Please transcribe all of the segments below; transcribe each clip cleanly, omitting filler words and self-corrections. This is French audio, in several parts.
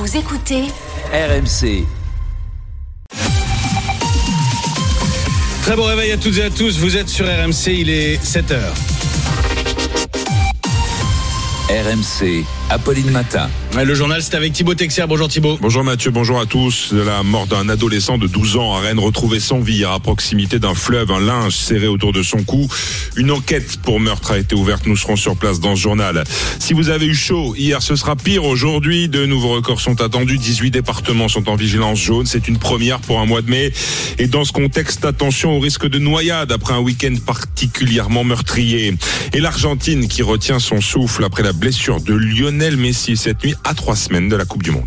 Vous écoutez RMC. Très bon réveil à toutes et à tous, vous êtes sur RMC, il est 7h. RMC, Apolline Matin. Le journal, c'est avec Thibaut Texer. Bonjour Thibaut. Bonjour Mathieu, bonjour à tous. La mort d'un adolescent de 12 ans à Rennes, retrouvé sans vie hier à proximité d'un fleuve, un linge serré autour de son cou. Une enquête pour meurtre a été ouverte, nous serons sur place dans ce journal. Si vous avez eu chaud hier, ce sera pire aujourd'hui. De nouveaux records sont attendus, 18 départements sont en vigilance jaune. C'est une première pour un mois de mai. Et dans ce contexte, attention au risque de noyade après un week-end particulièrement meurtrier. Et l'Argentine qui retient son souffle après la blessure de Lionel Messi cette nuit à 3 semaines de la Coupe du Monde.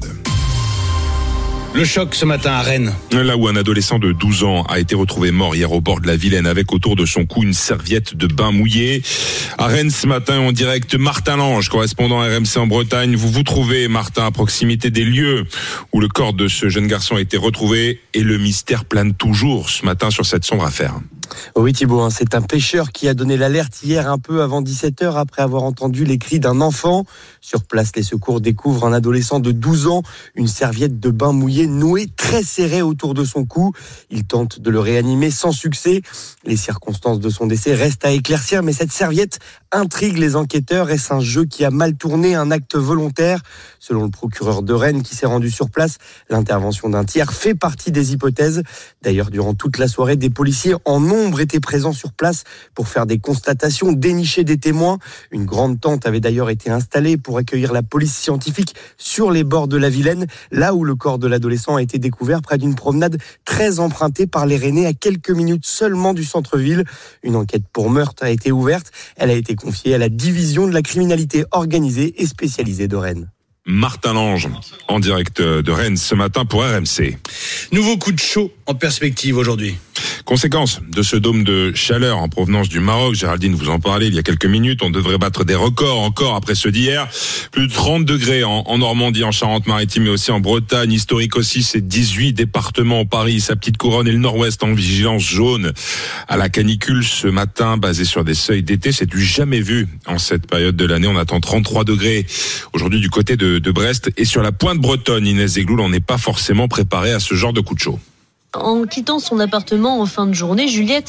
Le choc ce matin à Rennes. Là où un adolescent de 12 ans a été retrouvé mort hier au bord de la Vilaine avec autour de son cou une serviette de bain mouillée. À Rennes ce matin en direct, Martin Lange, correspondant RMC en Bretagne. Vous vous trouvez, Martin, à proximité des lieux où le corps de ce jeune garçon a été retrouvé et le mystère plane toujours ce matin sur cette sombre affaire. Oui Thibaut, c'est un pêcheur qui a donné l'alerte hier un peu avant 17h après avoir entendu les cris d'un enfant. Sur place, les secours découvrent un adolescent de 12 ans, une serviette de bain mouillée nouée très serrée autour de son cou. Il tente de le réanimer sans succès. Les circonstances de son décès restent à éclaircir, mais cette serviette intrigue les enquêteurs. Est-ce un jeu qui a mal tourné, un acte volontaire ? Selon le procureur de Rennes qui s'est rendu sur place, l'intervention d'un tiers fait partie des hypothèses. D'ailleurs, durant toute la soirée, des policiers en nombre étaient présents sur place pour faire des constatations, dénicher des témoins. Une grande tente avait d'ailleurs été installée pour accueillir la police scientifique sur les bords de la Vilaine, là où le corps de l'adolescent a été découvert près d'une promenade très empruntée par les Rennais à quelques minutes seulement du centre-ville. Une enquête pour meurtre a été ouverte. Elle a été confiée à la division de la criminalité organisée et spécialisée de Rennes. Martin Lange, en direct de Rennes ce matin pour RMC. Nouveau coup de chaud en perspective aujourd'hui. Conséquence de ce dôme de chaleur en provenance du Maroc, Géraldine vous en parlait il y a quelques minutes, on devrait battre des records encore après ceux d'hier. Plus de 30 degrés en Normandie, en Charente-Maritime mais aussi en Bretagne. Historique aussi, c'est 18 départements, Paris, sa petite couronne et le Nord-Ouest en vigilance jaune. À la canicule ce matin, basé sur des seuils d'été, c'est du jamais vu en cette période de l'année. On attend 33 degrés aujourd'hui du côté de Brest et sur la pointe bretonne, Inès Zegloul, on n'est pas forcément préparé à ce genre de coup de chaud. En quittant son appartement en fin de journée, Juliette,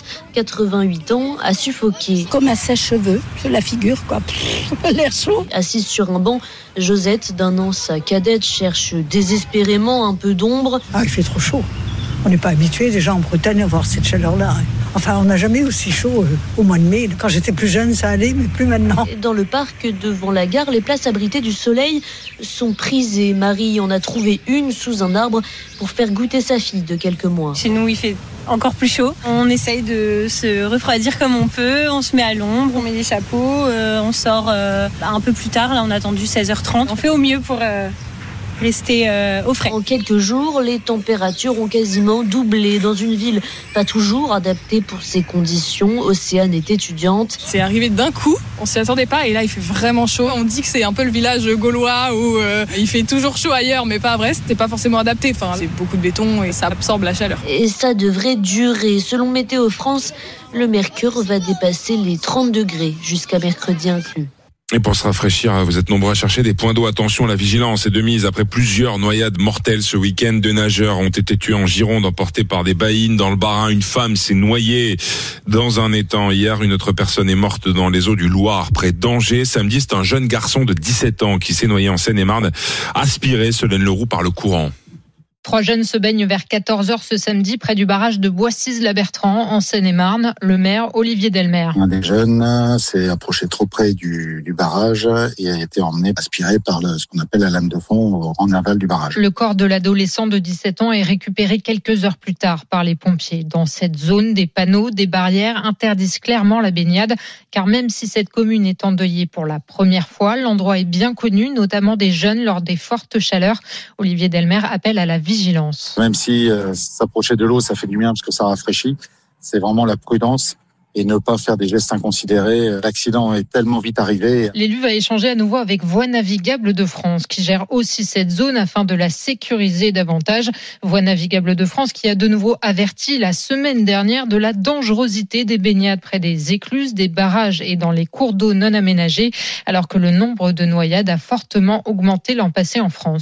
88 ans, a suffoqué. Comme un sèche-cheveux, la figure, quoi. L'air chaud. Assise sur un banc, Josette, d'un an sa cadette, cherche désespérément un peu d'ombre. Ah, il fait trop chaud. On n'est pas habitué déjà en Bretagne à voir cette chaleur-là. Enfin, on n'a jamais eu aussi chaud au mois de mai. Quand j'étais plus jeune, ça allait, mais plus maintenant. Dans le parc devant la gare, les places abritées du soleil sont prises et Marie en a trouvé une sous un arbre pour faire goûter sa fille de quelques mois. Chez nous, il fait encore plus chaud. On essaye de se refroidir comme on peut. On se met à l'ombre, on met des chapeaux, on sort un peu plus tard. Là, on a attendu 16h30. On fait au mieux pour rester au frais. En quelques jours, les températures ont quasiment doublé dans une ville pas toujours adaptée pour ces conditions. Océane est étudiante. C'est arrivé d'un coup, on s'y attendait pas et là il fait vraiment chaud. On dit que c'est un peu le village gaulois où il fait toujours chaud ailleurs mais pas à Brest. C'est pas forcément adapté, c'est beaucoup de béton et ça absorbe la chaleur. Et ça devrait durer. Selon Météo France, le mercure va dépasser les 30 degrés jusqu'à mercredi inclus. Et pour se rafraîchir, vous êtes nombreux à chercher des points d'eau. Attention, la vigilance est de mise après plusieurs noyades mortelles ce week-end. 2 nageurs ont été tués en Gironde, emportés par des baïnes. Dans le Bas-Rhin, une femme s'est noyée dans un étang. Hier, une autre personne est morte dans les eaux du Loir, près d'Angers. Samedi, c'est un jeune garçon de 17 ans qui s'est noyé en Seine-et-Marne, aspiré, Solène Leroux, par le courant. 3 jeunes se baignent vers 14h ce samedi près du barrage de Boissise-la-Bertrand en Seine-et-Marne. Le maire Olivier Delmer. Un des jeunes s'est approché trop près du barrage et a été emmené, aspiré par ce qu'on appelle la lame de fond en aval du barrage. Le corps de l'adolescent de 17 ans est récupéré quelques heures plus tard par les pompiers. Dans cette zone, des panneaux, des barrières interdisent clairement la baignade, car même si cette commune est endeuillée pour la première fois, l'endroit est bien connu, notamment des jeunes lors des fortes chaleurs. Olivier Delmer appelle à la vigilance. Même si s'approcher de l'eau, ça fait du bien parce que ça rafraîchit, c'est vraiment la prudence et ne pas faire des gestes inconsidérés. L'accident est tellement vite arrivé. L'élu va échanger à nouveau avec Voies navigables de France, qui gère aussi cette zone afin de la sécuriser davantage. Voies navigables de France qui a de nouveau averti la semaine dernière de la dangerosité des baignades près des écluses, des barrages et dans les cours d'eau non aménagés, alors que le nombre de noyades a fortement augmenté l'an passé en France.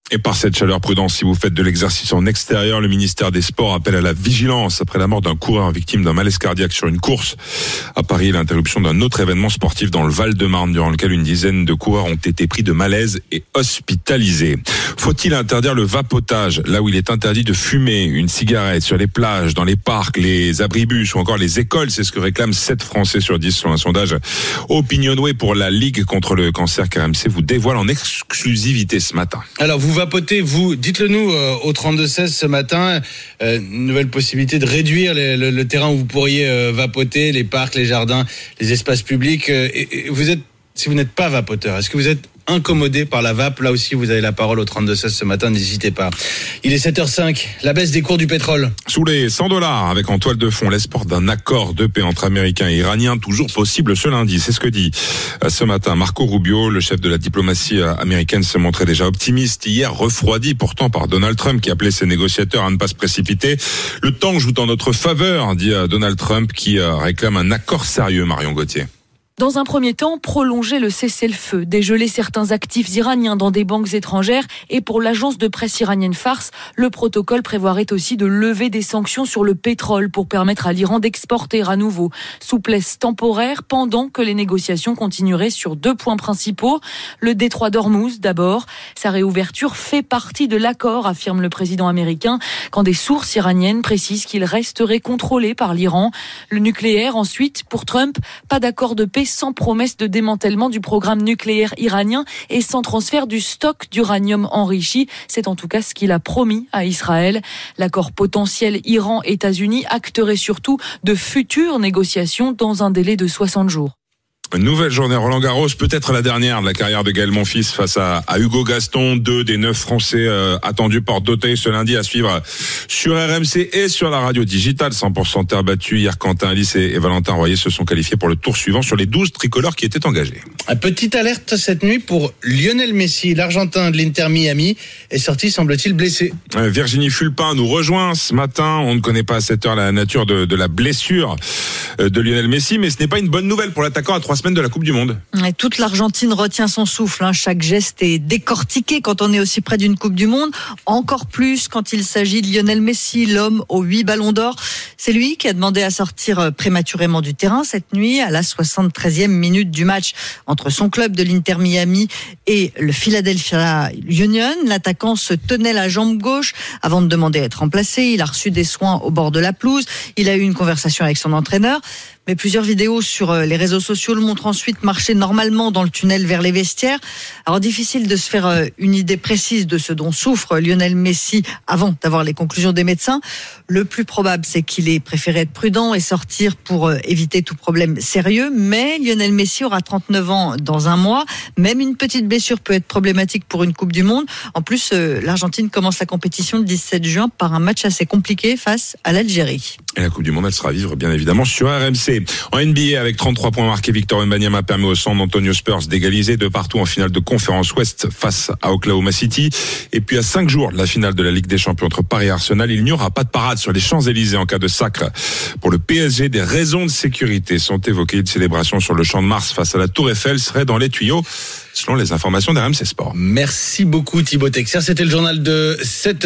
Et par cette chaleur, prudence si vous faites de l'exercice en extérieur. Le ministère des Sports appelle à la vigilance après la mort d'un coureur victime d'un malaise cardiaque sur une course. À Paris, l'interruption d'un autre événement sportif dans le Val-de-Marne, durant lequel une dizaine de coureurs ont été pris de malaise et hospitalisés. Faut-il interdire le vapotage là où il est interdit de fumer une cigarette sur les plages, dans les parcs, les abribus ou encore les écoles? C'est ce que réclament 7 Français sur 10 selon un sondage Opinionway pour la Ligue contre le cancer qu'RMC vous dévoile en exclusivité ce matin. Alors vous vapotez, vous, dites-le nous au 32-16 ce matin, nouvelle possibilité de réduire le terrain où vous pourriez vapoter, les parcs, les jardins, les espaces publics. Et vous êtes, si vous n'êtes pas vapoteur, est-ce que vous êtes incommodé par la vape? Là aussi, vous avez la parole au 32-16 ce matin, n'hésitez pas. Il est 7h05, la baisse des cours du pétrole. Sous les $100, avec en toile de fond l'espoir d'un accord de paix entre Américains et Iraniens, toujours possible ce lundi. C'est ce que dit ce matin Marco Rubio, le chef de la diplomatie américaine, se montrait déjà optimiste. Hier, refroidi pourtant par Donald Trump, qui appelait ses négociateurs à ne pas se précipiter. Le temps joue en notre faveur, dit Donald Trump, qui réclame un accord sérieux, Marion Gauthier. Dans un premier temps, prolonger le cessez-le-feu, dégeler certains actifs iraniens dans des banques étrangères et pour l'agence de presse iranienne Fars, le protocole prévoirait aussi de lever des sanctions sur le pétrole pour permettre à l'Iran d'exporter à nouveau. Souplesse temporaire pendant que les négociations continueraient sur 2 points principaux. Le détroit d'Ormuz d'abord. Sa réouverture fait partie de l'accord, affirme le président américain, quand des sources iraniennes précisent qu'il resterait contrôlé par l'Iran. Le nucléaire ensuite, pour Trump, pas d'accord de paix sans promesse de démantèlement du programme nucléaire iranien et sans transfert du stock d'uranium enrichi. C'est en tout cas ce qu'il a promis à Israël. L'accord potentiel Iran-États-Unis acterait surtout de futures négociations dans un délai de 60 jours. Une nouvelle journée Roland Garros, peut-être la dernière de la carrière de Gaël Monfils face à Hugo Gaston, 2 des 9 Français attendus par Doteuil ce lundi, à suivre sur RMC et sur la radio digitale. 100% terre battue. Hier, Quentin Alice et Valentin Royer se sont qualifiés pour le tour suivant sur les 12 tricolores qui étaient engagés. Petite alerte cette nuit pour Lionel Messi, l'Argentin de l'Inter Miami, est sorti, semble-t-il, blessé. Virginie Fulpin nous rejoint ce matin. On ne connaît pas à cette heure la nature de la blessure de Lionel Messi, mais ce n'est pas une bonne nouvelle pour l'attaquant à 3 semaine de la Coupe du Monde. Et toute l'Argentine retient son souffle. Chaque geste est décortiqué quand on est aussi près d'une Coupe du Monde. Encore plus quand il s'agit de Lionel Messi, l'homme aux 8 ballons d'or. C'est lui qui a demandé à sortir prématurément du terrain cette nuit à la 73e minute du match entre son club de l'Inter Miami et le Philadelphia Union. L'attaquant se tenait la jambe gauche avant de demander à être remplacé. Il a reçu des soins au bord de la pelouse. Il a eu une conversation avec son entraîneur. Mais plusieurs vidéos sur les réseaux sociaux le montrent ensuite marcher normalement dans le tunnel vers les vestiaires. Alors difficile de se faire une idée précise de ce dont souffre Lionel Messi avant d'avoir les conclusions des médecins. Le plus probable, c'est qu'il ait préféré être prudent et sortir pour éviter tout problème sérieux. Mais Lionel Messi aura 39 ans dans un mois. Même une petite blessure peut être problématique pour une Coupe du Monde. En plus, l'Argentine commence la compétition le 17 juin par un match assez compliqué face à l'Algérie. Et la Coupe du Monde, elle sera à vivre bien évidemment sur RMC. En NBA, avec 33 points marqués, Victor Wembanyama permet au San Antonio Spurs d'égaliser de partout en finale de conférence Ouest face à Oklahoma City. Et puis à 5 jours de la finale de la Ligue des Champions entre Paris et Arsenal, il n'y aura pas de parade sur les Champs-Élysées en cas de sacre. Pour le PSG, des raisons de sécurité sont évoquées. Une célébration sur le Champ de Mars face à la Tour Eiffel serait dans les tuyaux, selon les informations d'RMC Sport. Merci beaucoup Thibaut Texer. C'était le journal de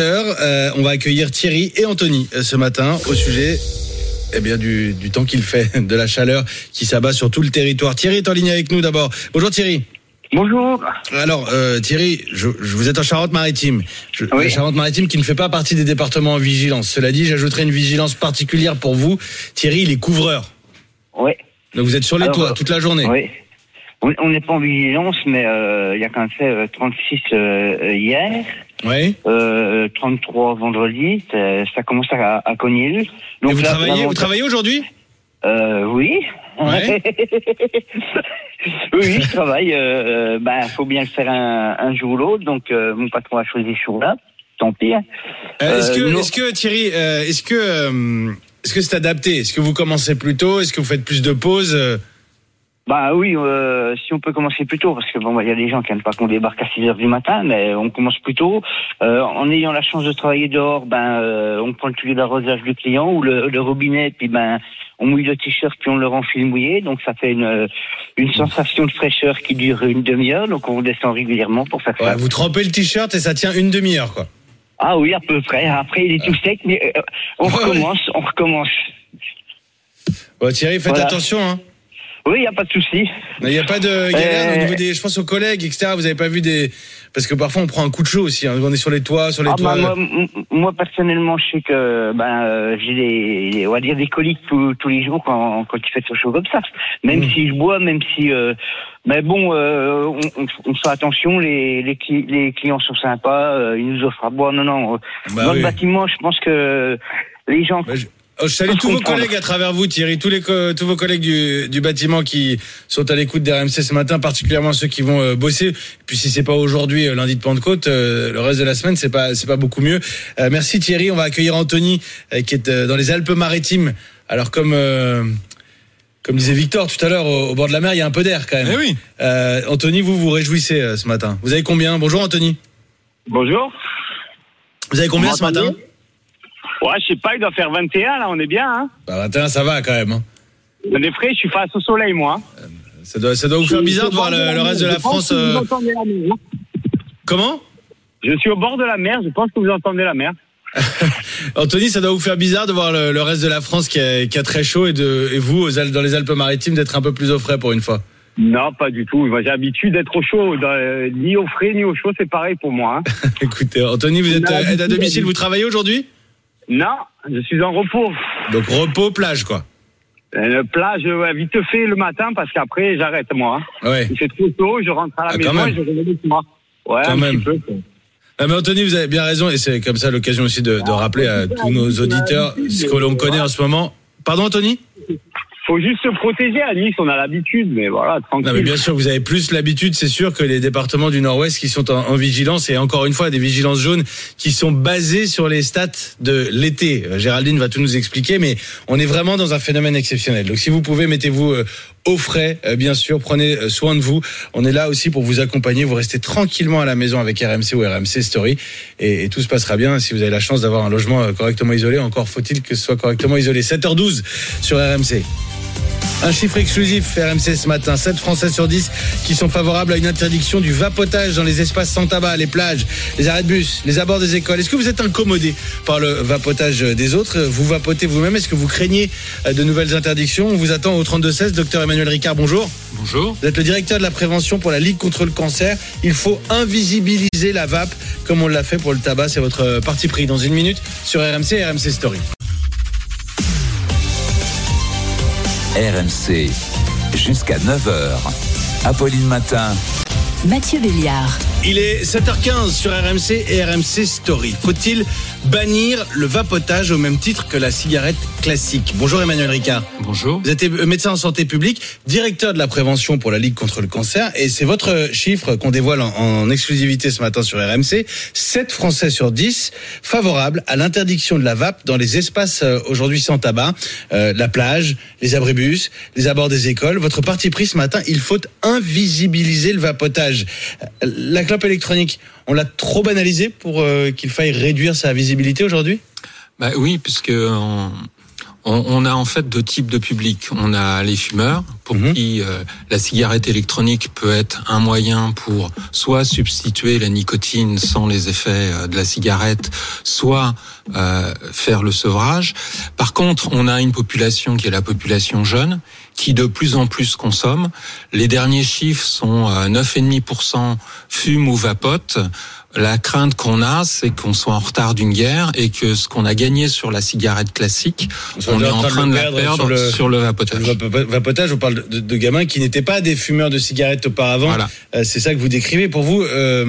7h. On va accueillir Thierry et Anthony ce matin au sujet du temps qu'il fait, de la chaleur qui s'abat sur tout le territoire. Thierry est en ligne avec nous d'abord. Bonjour Thierry. Bonjour. Alors Thierry, vous êtes en Charente-Maritime. Oui. La Charente-Maritime qui ne fait pas partie des départements en vigilance. Cela dit, j'ajouterai une vigilance particulière pour vous. Thierry, il est couvreur. Oui. Donc vous êtes sur les toits toute la journée. Oui. On n'est pas en vigilance, mais il y a quand même fait 36 hier. Oui. 33 vendredi. Ça commence à cogner. Donc et vous travaillez aujourd'hui? Oui. Ouais. Oui, je travaille. Faut bien le faire un jour ou l'autre. Donc mon patron a choisi ce jour-là. Tant pis. Est-ce que Thierry, est-ce que c'est adapté? Est-ce que vous commencez plus tôt? Est-ce que vous faites plus de pauses? Bah oui, si on peut commencer plus tôt, parce que bon, il y a des gens qui n'aiment pas qu'on débarque à 6h du matin, mais on commence plus tôt. En ayant la chance de travailler dehors, on prend le tuyau d'arrosage du client ou le robinet, puis on mouille le t-shirt, puis on le renfile mouillé, donc ça fait une sensation de fraîcheur qui dure une demi-heure, donc on descend régulièrement pour faire ça. Vous trempez le t-shirt et ça tient une demi-heure, quoi. Ah oui, à peu près. Après, il est tout sec, mais on recommence. Bon, Thierry, faites attention, hein. Oui, il n'y a pas de souci. Il n'y a pas de galère au niveau des, je pense aux collègues, etc. Vous n'avez pas vu parce que parfois on prend un coup de chaud aussi, hein. On est sur les toits, toits. Moi, personnellement, je sais que, j'ai on va dire des coliques tous les jours quand il fait trop chaud comme ça. Même si je bois, même si, on fait attention, les clients sont sympas, ils nous offrent à boire. Non. Dans le bâtiment, je pense que les gens. Je salue tous vos collègues à travers vous, Thierry, tous vos collègues du bâtiment qui sont à l'écoute d'RMC ce matin, particulièrement ceux qui vont bosser. Et puis si c'est pas aujourd'hui, lundi de Pentecôte, le reste de la semaine, c'est pas beaucoup mieux. Merci Thierry, on va accueillir Anthony qui est dans les Alpes-Maritimes. Alors comme disait Victor tout à l'heure, au bord de la mer, il y a un peu d'air quand même. Eh oui. Anthony, vous réjouissez ce matin. Vous avez combien ? Bonjour Anthony. Bonjour. Vous avez combien ce matin ? Ouais, je sais pas, il doit faire 21, là, on est bien, hein. 21, ça va quand même, hein. On est frais, je suis face au soleil, moi. Ça doit vous faire bizarre de voir le reste de la France. Comment ? Je suis au bord de la mer, je pense que vous entendez la mer. Anthony, ça doit vous faire bizarre de voir le reste de la France qui a très chaud et vous, dans les Alpes-Maritimes, d'être un peu plus au frais pour une fois. Non, pas du tout. Moi, j'ai l'habitude d'être au chaud. Ni au frais, ni au chaud, c'est pareil pour moi, hein. Écoutez, Anthony, vous êtes aide à domicile, vous travaillez aujourd'hui ? Non, je suis en repos. Donc repos, plage, quoi. Plage, vite fait le matin, parce qu'après, j'arrête, moi. Ouais. Il fait trop tôt, je rentre à la maison et je reviens avec moi. Ouais, quand même. Petit peu. Mais Anthony, vous avez bien raison, et c'est comme ça l'occasion aussi de rappeler à tous nos auditeurs ce que l'on connaît en ce moment. Pardon, Anthony ? Faut juste se protéger à Nice, on a l'habitude, mais voilà, tranquille. Non, mais bien sûr, vous avez plus l'habitude, c'est sûr, que les départements du Nord-Ouest qui sont en vigilance, et encore une fois, des vigilances jaunes qui sont basées sur les stats de l'été. Géraldine va tout nous expliquer, mais on est vraiment dans un phénomène exceptionnel. Donc si vous pouvez, mettez-vous au frais, bien sûr, prenez soin de vous. On est là aussi pour vous accompagner, vous restez tranquillement à la maison avec RMC ou RMC Story, et tout se passera bien. Si vous avez la chance d'avoir un logement correctement isolé, encore faut-il que ce soit correctement isolé. 7h12 sur RMC. Un chiffre exclusif RMC ce matin, 7 Français sur 10 qui sont favorables à une interdiction du vapotage dans les espaces sans tabac, les plages, les arrêts de bus, les abords des écoles. Est-ce que vous êtes incommodé par le vapotage des autres ? Vous vapotez vous-même ? Est-ce que vous craignez de nouvelles interdictions ? On vous attend au 32-16. Docteur Emmanuel Ricard, bonjour. Bonjour. Vous êtes le directeur de la prévention pour la Ligue contre le cancer. Il faut invisibiliser la vape comme on l'a fait pour le tabac. C'est votre parti pris. Dans une minute sur RMC et RMC Story. RMC, jusqu'à 9h. Apolline Matin. Mathieu Béliard. Il est 7h15 sur RMC et RMC Story. Faut-il bannir le vapotage au même titre que la cigarette classique ? Bonjour Emmanuel Ricard. Bonjour. Vous êtes médecin en santé publique, directeur de la prévention pour la Ligue contre le cancer, et c'est votre chiffre qu'on dévoile en exclusivité ce matin sur RMC. 7 Français sur 10 favorables à l'interdiction de la vape dans les espaces aujourd'hui sans tabac, la plage, les abribus, les abords des écoles. Votre parti pris ce matin, il faut invisibiliser le vapotage. La clope électronique, on l'a trop banalisé pour qu'il faille réduire sa visibilité aujourd'hui ? Oui, puisque on a en fait deux types de publics. On a les fumeurs, pour qui la cigarette électronique peut être un moyen pour soit substituer la nicotine sans les effets de la cigarette, soit faire le sevrage. Par contre, on a une population qui est la population jeune, qui de plus en plus consomme. Les derniers chiffres sont 9,5% fument ou vapotent. La crainte qu'on a, c'est qu'on soit en retard d'une guerre et que ce qu'on a gagné sur la cigarette classique, on est en train de la perdre sur le vapotage. Le vapotage, on parle de gamins qui n'étaient pas des fumeurs de cigarettes auparavant. Voilà. C'est ça que vous décrivez. Pour vous,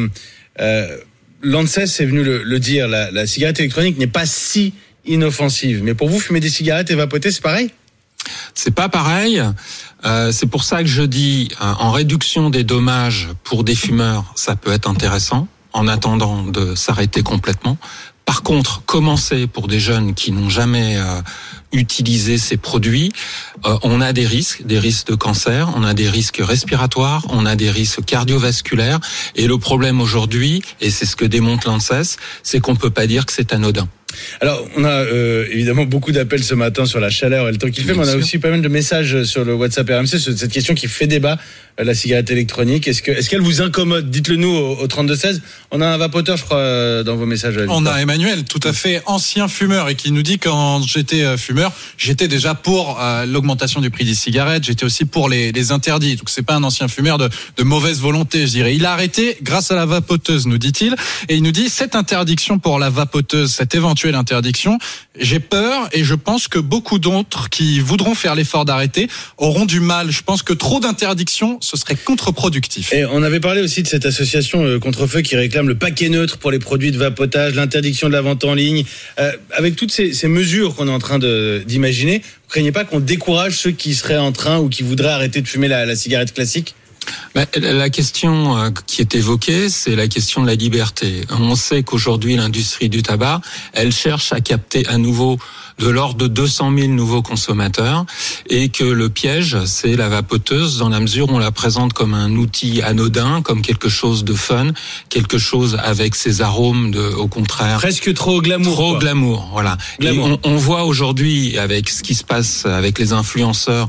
l'ANSES est venu le dire, la cigarette électronique n'est pas si inoffensive. Mais pour vous, fumer des cigarettes et vapoter, c'est pareil ? C'est pas pareil. C'est pour ça que je dis, en réduction des dommages pour des fumeurs, ça peut être intéressant, en attendant de s'arrêter complètement. Par contre, commencer pour des jeunes qui n'ont jamais utilisé ces produits, on a des risques de cancer, on a des risques respiratoires, on a des risques cardiovasculaires. Et le problème aujourd'hui, et c'est ce que démontre l'ANSES, c'est qu'on peut pas dire que c'est anodin. Alors, on a évidemment beaucoup d'appels ce matin sur la chaleur et le temps qu'il fait, mais on a aussi pas mal de messages sur le WhatsApp RMC sur cette question qui fait débat, la cigarette électronique. Est-ce qu'elle vous incommode? Dites-le nous au 32-16. On a un vapoteur, je crois, dans vos messages. On a Emmanuel, tout à fait ancien fumeur, et qui nous dit: quand j'étais fumeur, j'étais déjà pour l'augmentation du prix des cigarettes, j'étais aussi pour les interdits. Donc c'est pas un ancien fumeur de mauvaise volonté, je dirais. Il a arrêté grâce à la vapoteuse, nous dit-il, et il nous dit: cette interdiction pour la vapoteuse, cette éventuelle interdiction, j'ai peur, et je pense que beaucoup d'autres qui voudront faire l'effort d'arrêter auront du mal. Je pense que trop d'interdictions, ce serait contre-productif. Et on avait parlé aussi de cette association Contre-Feu qui réclame le paquet neutre pour les produits de vapotage, l'interdiction de la vente en ligne. Avec toutes ces mesures qu'on est en train d'imaginer, vous craignez pas qu'on décourage ceux qui seraient en train ou qui voudraient arrêter de fumer la cigarette classique? La question qui est évoquée, c'est la question de la liberté. On sait qu'aujourd'hui, l'industrie du tabac, elle cherche à capter à nouveau de l'ordre de 200 000 nouveaux consommateurs, et que le piège, c'est la vapoteuse, dans la mesure où on la présente comme un outil anodin, comme quelque chose de fun, quelque chose avec ses arômes au contraire. Presque trop glamour. Trop glamour, voilà. Glamour. Et on voit aujourd'hui, avec ce qui se passe avec les influenceurs,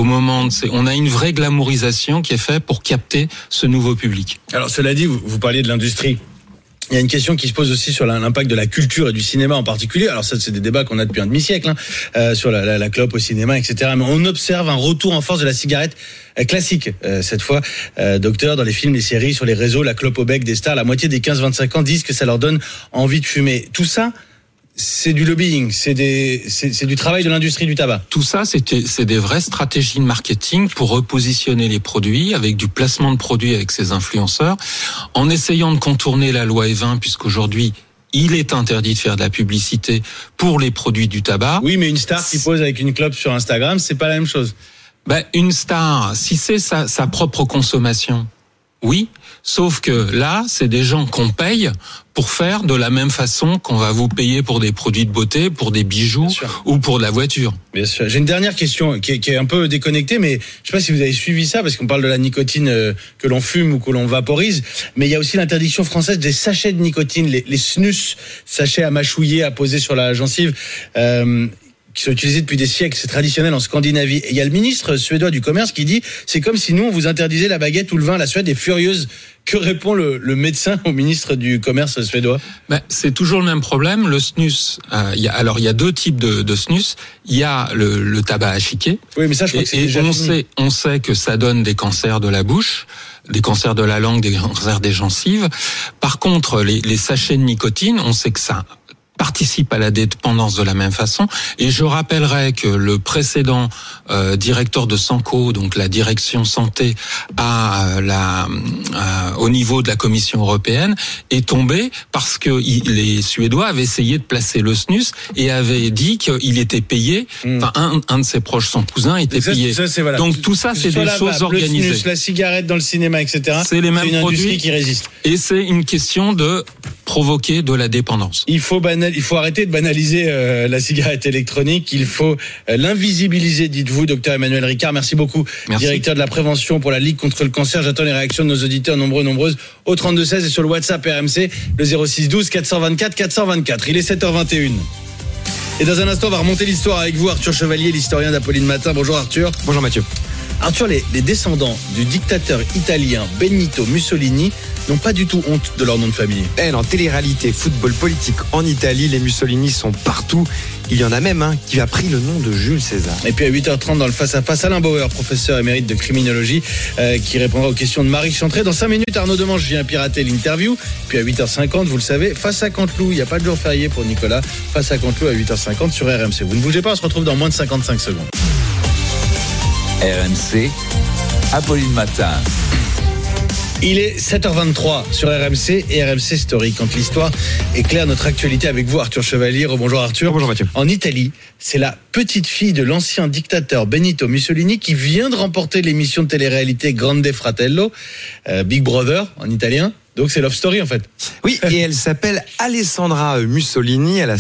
on a une vraie glamourisation qui est faite pour capter ce nouveau public. Alors, cela dit, vous parliez de l'industrie. Il y a une question qui se pose aussi sur l'impact de la culture et du cinéma en particulier. Alors ça, c'est des débats qu'on a depuis un demi-siècle, sur la clope au cinéma, etc. Mais on observe un retour en force de la cigarette classique, cette fois. Docteur, dans les films, les séries, sur les réseaux, la clope au bec des stars, la moitié des 15-25 ans disent que ça leur donne envie de fumer. Tout ça, c'est du lobbying, c'est du travail de l'industrie du tabac. Tout ça, c'est des vraies stratégies de marketing pour repositionner les produits, avec du placement de produits avec ces influenceurs, en essayant de contourner la loi E20, puisqu'aujourd'hui, il est interdit de faire de la publicité pour les produits du tabac. Oui, mais une star qui pose avec une clope sur Instagram, c'est pas la même chose. Une star, si c'est sa propre consommation, oui, sauf que là, c'est des gens qu'on paye pour faire de la même façon qu'on va vous payer pour des produits de beauté, pour des bijoux ou pour de la voiture. Bien sûr. J'ai une dernière question qui est un peu déconnectée, mais je sais pas si vous avez suivi ça, parce qu'on parle de la nicotine que l'on fume ou que l'on vaporise, mais il y a aussi l'interdiction française des sachets de nicotine, les snus, sachets à mâchouiller, à poser sur la gencive, qui sont utilisés depuis des siècles, c'est traditionnel en Scandinavie. Et il y a le ministre suédois du commerce qui dit: c'est comme si nous on vous interdisait la baguette ou le vin. La Suède est furieuse. Que répond le médecin au ministre du commerce suédois? C'est toujours le même problème. Le snus, il y a deux types de snus. Il y a le tabac à chiquer. Oui, mais ça, je crois que c'est déjà fini. On sait que ça donne des cancers de la bouche, des cancers de la langue, des cancers des gencives. Par contre, les sachets de nicotine, on sait que ça participe à la dépendance de la même façon. Et je rappellerai que le précédent directeur de Sanco, donc la direction santé au niveau de la Commission européenne, est tombé parce que les Suédois avaient essayé de placer le snus et avaient dit qu'il était payé. Enfin, un de ses proches, son cousin, était payé. Voilà. Donc tout ça, c'est des choses organisées. Le snus, la cigarette dans le cinéma, etc. C'est les mêmes une produits industrie qui résiste. Et c'est une question de provoquer de la dépendance. Il faut arrêter de banaliser la cigarette électronique. Il faut l'invisibiliser, dites-vous, docteur Emmanuel Ricard. Merci beaucoup. Merci. Directeur de la prévention pour la Ligue contre le cancer. J'attends les réactions de nos auditeurs nombreuses au 32-16 et sur le WhatsApp RMC, le 06-12 424 424. Il est 7h21. Et dans un instant, on va remonter l'histoire avec vous, Arthur Chevalier, l'historien d'Apolline Matin. Bonjour Arthur. Bonjour Mathieu. Arthur, les descendants du dictateur italien Benito Mussolini n'ont pas du tout honte de leur nom de famille. En télé-réalité, football, politique en Italie, les Mussolini sont partout. Il y en a même un qui a pris le nom de Jules César. Et puis à 8h30 dans le face-à-face, Alain Bauer, professeur émérite de criminologie, qui répondra aux questions de Marie Chantré. Dans 5 minutes, Arnaud Demange vient pirater l'interview. Puis à 8h50, vous le savez, face à Canteloup, il n'y a pas de jour férié pour Nicolas. Face à Canteloup à 8h50 sur RMC. Vous ne bougez pas, on se retrouve dans moins de 55 secondes. RMC, Apolline Matin. Il est 7h23 sur RMC et RMC Story. Quand l'histoire éclaire notre actualité avec vous, Arthur Chevalier. Bonjour Arthur. Bonjour Mathieu. En Italie, c'est la petite fille de l'ancien dictateur Benito Mussolini qui vient de remporter l'émission de télé-réalité Grande Fratello, Big Brother en italien. Donc c'est Love Story en fait. Oui, et elle s'appelle Alessandra Mussolini, elle a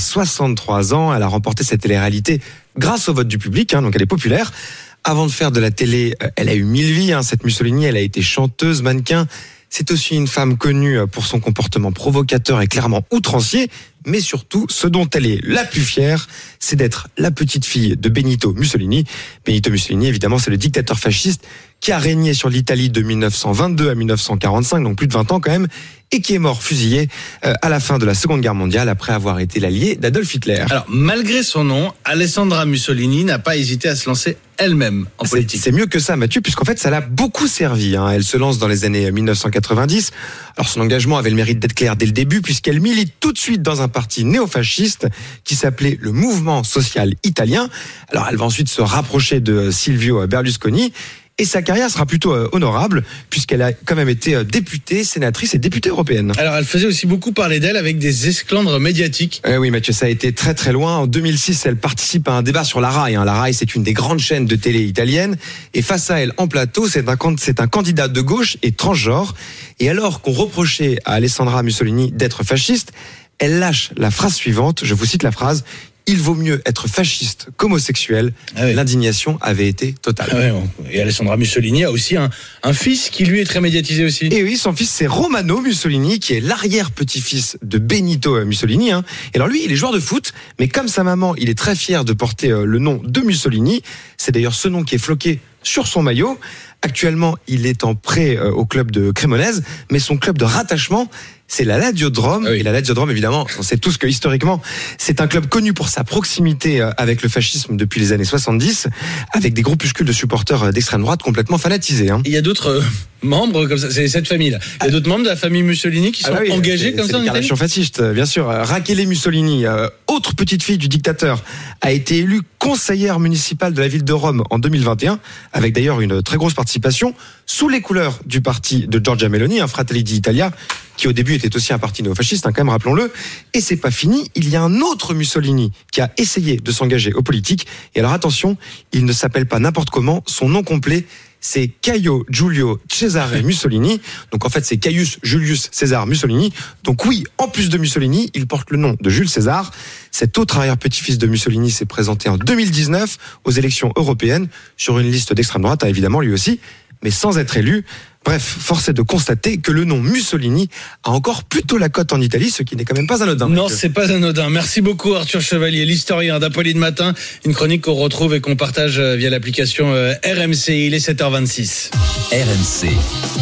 63 ans, elle a remporté cette télé-réalité grâce au vote du public, donc elle est populaire. Avant de faire de la télé, elle a eu 1000 vies, cette Mussolini, elle a été chanteuse, mannequin. C'est aussi une femme connue pour son comportement provocateur et clairement outrancier, mais surtout, ce dont elle est la plus fière, c'est d'être la petite fille de Benito Mussolini. Benito Mussolini, évidemment, c'est le dictateur fasciste qui a régné sur l'Italie de 1922 à 1945, donc plus de 20 ans quand même, et qui est mort fusillé à la fin de la Seconde Guerre mondiale après avoir été l'allié d'Adolf Hitler. Alors, malgré son nom, Alessandra Mussolini n'a pas hésité à se lancer elle-même en politique. C'est mieux que ça, Mathieu, puisqu'en fait, ça l'a beaucoup servi. Elle se lance dans les années 1990. Alors, son engagement avait le mérite d'être clair dès le début, puisqu'elle milite tout de suite dans un parti néofasciste qui s'appelait le Mouvement Social Italien. Alors, elle va ensuite se rapprocher de Silvio Berlusconi. Et sa carrière sera plutôt honorable, puisqu'elle a quand même été députée, sénatrice et députée européenne. Alors, elle faisait aussi beaucoup parler d'elle avec des esclandres médiatiques. Oui, Mathieu, ça a été très très loin. En 2006, elle participe à un débat sur la RAI. La RAI, c'est une des grandes chaînes de télé italiennes. Et face à elle, en plateau, c'est un candidat de gauche et transgenre. Et alors qu'on reprochait à Alessandra Mussolini d'être fasciste, elle lâche la phrase suivante, je vous cite la phrase: il vaut mieux être fasciste qu'homosexuel. L'indignation avait été totale. Et Alessandra Mussolini a aussi un fils qui lui est très médiatisé aussi. Et oui, son fils c'est Romano Mussolini, qui est l'arrière-petit-fils de Benito Mussolini. Et alors lui, il est joueur de foot, mais comme sa maman, il est très fier de porter le nom de Mussolini. C'est d'ailleurs ce nom qui est floqué sur son maillot. Actuellement, il est en prêt au club de Cremonese, mais son club de rattachement, c'est la Lazio de Rome. Et la Lazio de Rome, évidemment, on sait tous que historiquement, c'est un club connu pour sa proximité avec le fascisme depuis les années 70, avec des groupuscules de supporters d'extrême droite complètement fanatisés. Il y a d'autres membres comme ça, c'est cette famille-là. Il y a d'autres membres de la famille Mussolini qui sont engagés comme ça en Italie. C'est fasciste, bien sûr. Rachele Mussolini, autre petite fille du dictateur, a été élue conseillère municipale de la ville de Rome en 2021, avec d'ailleurs une très grosse participation sous les couleurs du parti de Giorgia Meloni, Fratelli d'Italia, qui au début était aussi un parti néofasciste, quand même, rappelons-le. Et c'est pas fini, il y a un autre Mussolini qui a essayé de s'engager aux politiques. Et alors attention, il ne s'appelle pas n'importe comment, son nom complet, c'est Caio Giulio Cesare Mussolini. Donc en fait, c'est Caius Julius César Mussolini. Donc oui, en plus de Mussolini, il porte le nom de Jules César. Cet autre arrière-petit-fils de Mussolini s'est présenté en 2019 aux élections européennes sur une liste d'extrême droite, évidemment lui aussi, mais sans être élu. Bref, force est de constater que le nom Mussolini a encore plutôt la cote en Italie, ce qui n'est quand même pas anodin. Non, c'est pas anodin. Merci beaucoup Arthur Chevalier, l'historien d'Apolline Matin. Une chronique qu'on retrouve et qu'on partage via l'application RMC. Il est 7h26. RMC.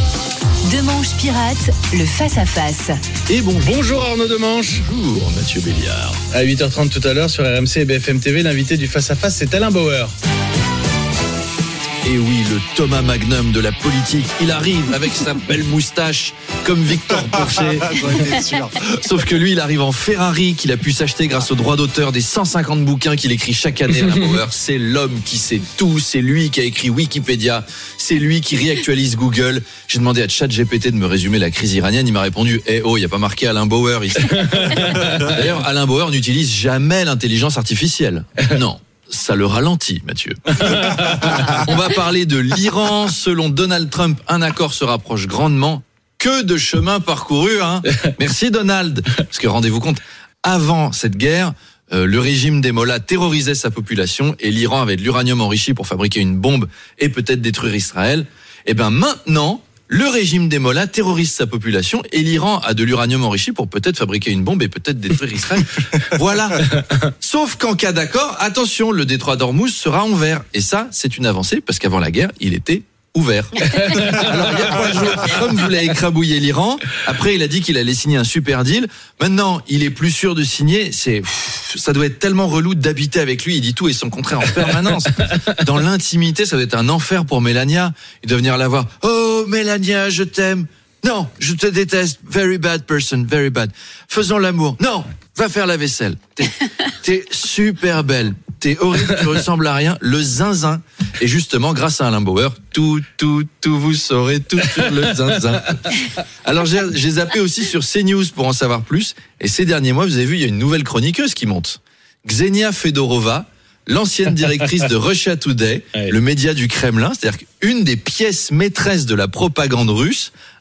Demanche Pirate, le face-à-face. Et bonjour Arnaud Demanche. Bonjour Mathieu Béliard. À 8h30 tout à l'heure sur RMC et BFM TV, l'invité du face-à-face, c'est Alain Bauer. Et oui, le Thomas Magnum de la politique, il arrive avec sa belle moustache comme Victor Porcher. Sauf que lui, il arrive en Ferrari qu'il a pu s'acheter grâce aux droits d'auteur des 150 bouquins qu'il écrit chaque année. Alain Bauer, c'est l'homme qui sait tout, c'est lui qui a écrit Wikipédia, c'est lui qui réactualise Google. J'ai demandé à ChatGPT de me résumer la crise iranienne, il m'a répondu il n'y a pas marqué Alain Bauer ici. D'ailleurs, Alain Bauer n'utilise jamais l'intelligence artificielle. Non. Ça le ralentit, Mathieu. On va parler de l'Iran. Selon Donald Trump, un accord se rapproche grandement. Que de chemin parcouru, Merci Donald. Parce que rendez-vous compte, avant cette guerre, le régime des Mollahs terrorisait sa population et l'Iran avait de l'uranium enrichi pour fabriquer une bombe et peut-être détruire Israël. Et maintenant, le régime des Mollahs terrorise sa population et l'Iran a de l'uranium enrichi pour peut-être fabriquer une bombe et peut-être détruire Israël. Voilà. Sauf qu'en cas d'accord, attention, le détroit d'Ormuz sera en vert. Et ça, c'est une avancée parce qu'avant la guerre, il était ouvert. Alors, il y a 3 jours, Trump voulait écrabouiller l'Iran. Après, il a dit qu'il allait signer un super deal. Maintenant, il est plus sûr de signer. Ça doit être tellement relou d'habiter avec lui. Il dit tout et son contraire en permanence. Dans l'intimité, ça doit être un enfer pour Mélania. Il doit venir la voir. Oh, Mélania, je t'aime. Non, je te déteste. Very bad person, very bad. Faisons l'amour. Non, va faire la vaisselle. T'es super belle. T'es horrible, tu ressembles à rien. Le zinzin. Et justement, grâce à Alain Bauer, tout, vous saurez tout sur le zinzin. Alors, j'ai zappé aussi sur CNews pour en savoir plus. Et ces derniers mois, vous avez vu, il y a une nouvelle chroniqueuse qui monte. Ksenia Fedorova, l'ancienne directrice de Russia Today, le média du Kremlin, c'est-à-dire qu'une des pièces maîtresses de la propagande russe,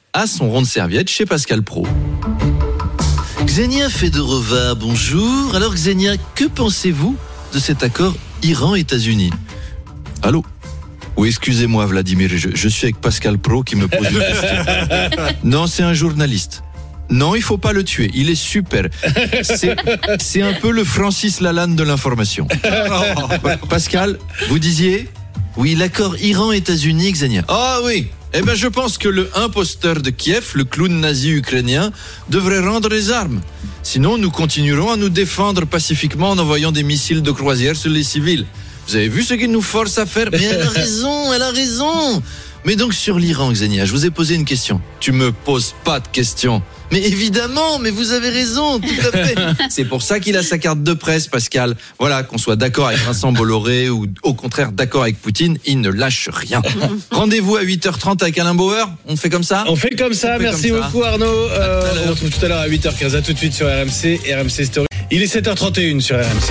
à son rond de serviette chez Pascal Praud. Xenia Fedorova, bonjour. Alors Xenia, que pensez-vous de cet accord Iran-États-Unis? Allô? Oui, excusez-moi Vladimir, je suis avec Pascal Praud qui me pose une question. Non, c'est un journaliste. Non, il faut pas le tuer, il est super. C'est un peu le Francis Lalanne de l'information. Pascal, vous disiez? Oui, l'accord Iran-États-Unis, Xenia. Ah oui. Eh ben, je pense que le imposteur de Kiev, le clown nazi ukrainien, devrait rendre les armes. Sinon, nous continuerons à nous défendre pacifiquement en envoyant des missiles de croisière sur les civils. Vous avez vu ce qu'il nous force à faire? Mais elle a raison. Mais donc, sur l'Iran, Xenia, je vous ai posé une question. Tu me poses pas de questions. Mais évidemment, mais vous avez raison, tout à fait. C'est pour ça qu'il a sa carte de presse, Pascal. Voilà, qu'on soit d'accord avec Vincent Bolloré ou au contraire d'accord avec Poutine, il ne lâche rien. Rendez-vous à 8h30 avec Alain Bauer. On fait comme ça? On fait comme ça, merci beaucoup Arnaud. On se retrouve tout à l'heure à 8h15. À tout de suite sur RMC, RMC Story. Il est 7h31 sur RMC.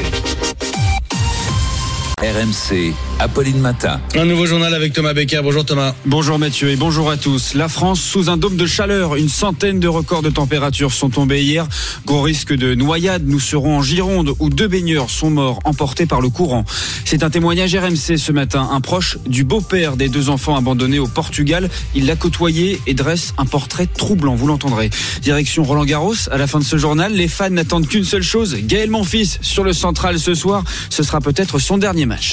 RMC, Apolline Matin. Un nouveau journal avec Thomas Becker. Bonjour Thomas. Bonjour Mathieu et bonjour à tous. La France sous un dôme de chaleur. Une centaine de records de température sont tombés hier. Gros risque de noyade. Nous serons en Gironde où 2 baigneurs sont morts emportés par le courant. C'est un témoignage RMC ce matin. Un proche du beau-père des 2 enfants abandonnés au Portugal. Il l'a côtoyé et dresse un portrait troublant. Vous l'entendrez. Direction Roland-Garros. À la fin de ce journal, les fans n'attendent qu'une seule chose. Gaël Monfils sur le central ce soir. Ce sera peut-être son dernier match.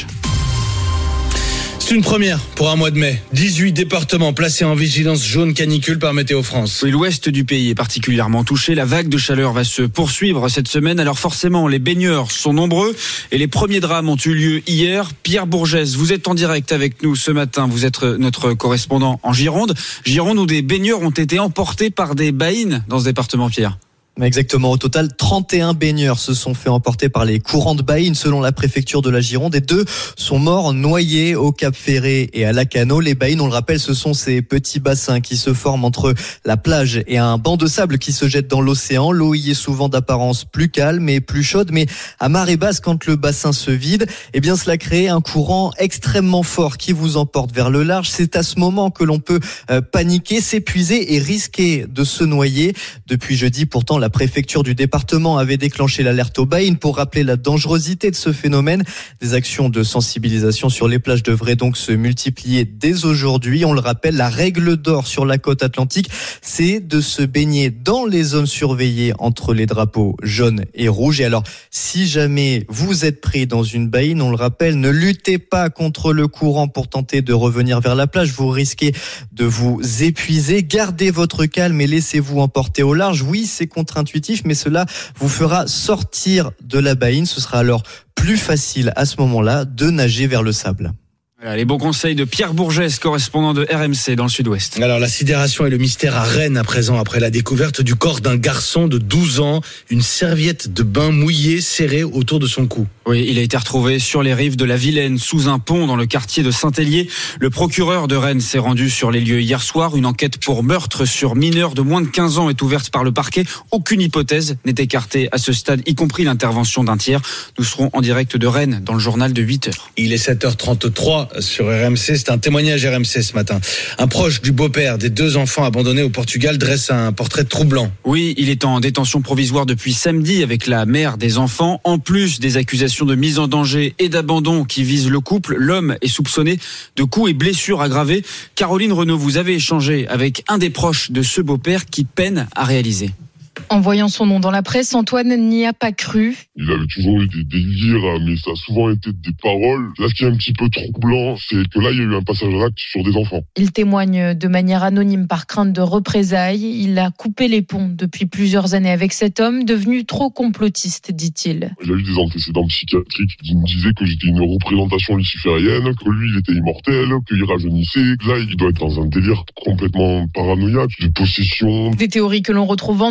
C'est une première pour un mois de mai. 18 départements placés en vigilance jaune canicule par Météo France. Oui, l'ouest du pays est particulièrement touché. La vague de chaleur va se poursuivre cette semaine. Alors forcément, les baigneurs sont nombreux et les premiers drames ont eu lieu hier. Pierre Bourgès, vous êtes en direct avec nous ce matin. Vous êtes notre correspondant en Gironde. Gironde où des baigneurs ont été emportés par des baïnes dans ce département, Pierre. Exactement. Au total, 31 baigneurs se sont fait emporter par les courants de baïnes selon la préfecture de la Gironde et 2 sont morts noyés au Cap Ferré et à Lacanau. Les baïnes, on le rappelle, ce sont ces petits bassins qui se forment entre la plage et un banc de sable qui se jette dans l'océan. L'eau y est souvent d'apparence plus calme et plus chaude, mais à marée basse, quand le bassin se vide, eh bien, cela crée un courant extrêmement fort qui vous emporte vers le large. C'est à ce moment que l'on peut paniquer, s'épuiser et risquer de se noyer. Depuis jeudi, pourtant, la préfecture du département avait déclenché l'alerte aux baïnes pour rappeler la dangerosité de ce phénomène. Des actions de sensibilisation sur les plages devraient donc se multiplier dès aujourd'hui. On le rappelle, la règle d'or sur la côte atlantique, c'est de se baigner dans les zones surveillées entre les drapeaux jaunes et rouges. Et alors, si jamais vous êtes pris dans une baïne, on le rappelle, ne luttez pas contre le courant pour tenter de revenir vers la plage. Vous risquez de vous épuiser. Gardez votre calme et laissez-vous emporter au large. Oui, c'est contre-intuitif, mais cela vous fera sortir de la baïne. Ce sera alors plus facile à ce moment-là de nager vers le sable. Voilà, les bons conseils de Pierre Bourgès, correspondant de RMC dans le Sud-Ouest. Alors la sidération et le mystère à Rennes à présent après la découverte du corps d'un garçon de 12 ans, une serviette de bain mouillée serrée autour de son cou. Oui, il a été retrouvé sur les rives de la Vilaine, sous un pont dans le quartier de Saint-Hélier. Le procureur de Rennes s'est rendu sur les lieux hier soir. Une enquête pour meurtre sur mineur de moins de 15 ans est ouverte par le parquet. Aucune hypothèse n'est écartée à ce stade, y compris l'intervention d'un tiers. Nous serons en direct de Rennes dans le journal de 8h. Il est 7h33 sur RMC. C'est un témoignage RMC ce matin. Un proche du beau-père des 2 enfants abandonnés au Portugal dresse un portrait troublant. Oui, il est en détention provisoire depuis samedi avec la mère des enfants. En plus des accusations de mise en danger et d'abandon qui visent le couple, l'homme est soupçonné de coups et blessures aggravées. Caroline Renaud, vous avez échangé avec un des proches de ce beau-père qui peine à réaliser. En voyant son nom dans la presse, Antoine n'y a pas cru. Il avait toujours eu des délires, mais ça a souvent été des paroles. Là, ce qui est un petit peu troublant, c'est que là, il y a eu un passage à l'acte sur des enfants. Il témoigne de manière anonyme par crainte de représailles. Il a coupé les ponts depuis plusieurs années avec cet homme, devenu trop complotiste, dit-il. Il a eu des antécédents psychiatriques qui me disaient que j'étais une représentation luciférienne, que lui, il était immortel, qu'il rajeunissait. Là, il doit être dans un délire complètement paranoïaque, de possession. Des théories que l'on retrouve en nombre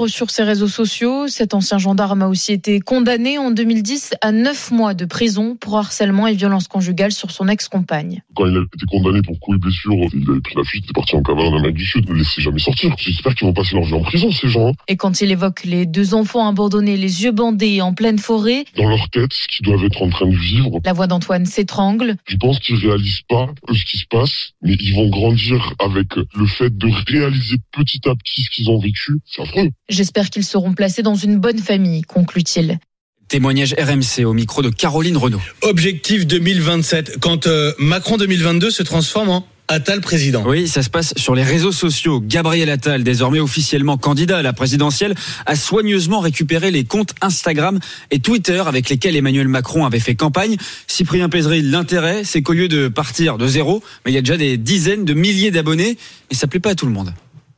livre sur ses réseaux sociaux. Cet ancien gendarme a aussi été condamné en 2010 à 9 mois de prison pour harcèlement et violence conjugale sur son ex-compagne. Quand il a été condamné pour coups et blessures, il avait pris la fuite, il est parti en cavale en Amérique du Sud, ne le laissez jamais sortir. J'espère qu'ils vont passer leur vie en prison, ces gens. Et quand il évoque les 2 enfants abandonnés, les yeux bandés en pleine forêt, dans leur tête, ce qu'ils doivent être en train de vivre, la voix d'Antoine s'étrangle. Je pense qu'ils réalisent pas ce qui se passe, mais ils vont grandir avec le fait de réaliser petit à petit ce qu'ils ont vécu. C'est affreux. J'espère qu'ils seront placés dans une bonne famille, conclut-il. Témoignage RMC au micro de Caroline Renaud. Objectif 2027, quand Macron 2022 se transforme en Attal président. Oui, ça se passe sur les réseaux sociaux. Gabriel Attal, désormais officiellement candidat à la présidentielle, a soigneusement récupéré les comptes Instagram et Twitter avec lesquels Emmanuel Macron avait fait campagne. Cyprien Pézeri, l'intérêt, c'est qu'au lieu de partir de zéro, mais il y a déjà des dizaines de milliers d'abonnés et ça plaît pas à tout le monde.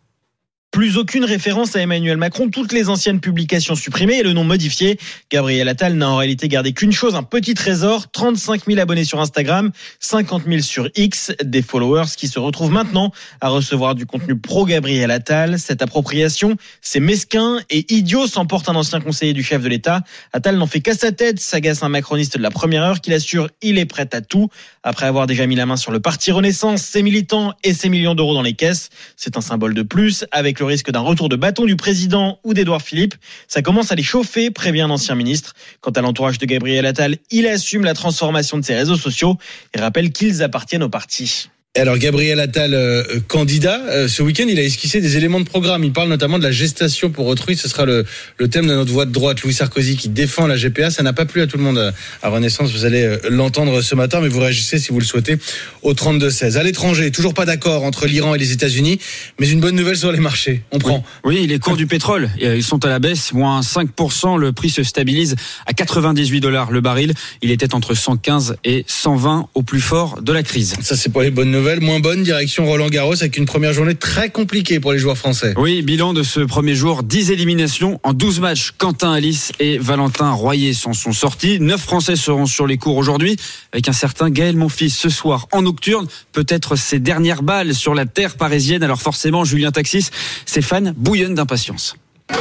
Plus aucune référence à Emmanuel Macron, toutes les anciennes publications supprimées et le nom modifié. Gabriel Attal n'a en réalité gardé qu'une chose, un petit trésor, 35 000 abonnés sur Instagram, 50 000 sur X, des followers qui se retrouvent maintenant à recevoir du contenu pro-Gabriel Attal. Cette appropriation, c'est mesquin et idiot, s'emporte un ancien conseiller du chef de l'État. Attal n'en fait qu'à sa tête, s'agace un macroniste de la première heure qui l'assure, il est prêt à tout. Après avoir déjà mis la main sur le parti Renaissance, ses militants et ses millions d'euros dans les caisses, c'est un symbole de plus, avec le risque d'un retour de bâton du président ou d'Édouard Philippe. Ça commence à les chauffer, prévient un ancien ministre. Quant à l'entourage de Gabriel Attal, il assume la transformation de ses réseaux sociaux et rappelle qu'ils appartiennent au parti. Alors Gabriel Attal, candidat, ce week-end il a esquissé des éléments de programme. Il parle notamment de la gestation pour autrui. Ce sera le thème de notre voix de droite. Louis Sarkozy qui défend la GPA. Ça n'a pas plu à tout le monde à Renaissance. Vous allez l'entendre ce matin, mais vous réagissez si vous le souhaitez au 32-16. À l'étranger, toujours pas d'accord entre l'Iran et les États-Unis, mais une bonne nouvelle sur les marchés. On prend. Oui, les cours du pétrole, ils sont à la baisse, moins 5%. Le prix se stabilise à $98 le baril. Il était entre 115 et 120 au plus fort de la crise. Ça, c'est pas les bonnes nouvelles. Moins bonne, direction Roland-Garros avec une première journée très compliquée pour les joueurs français. Oui, bilan de ce premier jour, 10 éliminations en 12 matchs. Quentin Alice et Valentin Royer s'en sont sortis. 9 Français seront sur les cours aujourd'hui avec un certain Gaël Monfils ce soir en nocturne. Peut-être ses dernières balles sur la terre parisienne. Alors forcément, Julien Taxis, ses fans bouillonnent d'impatience.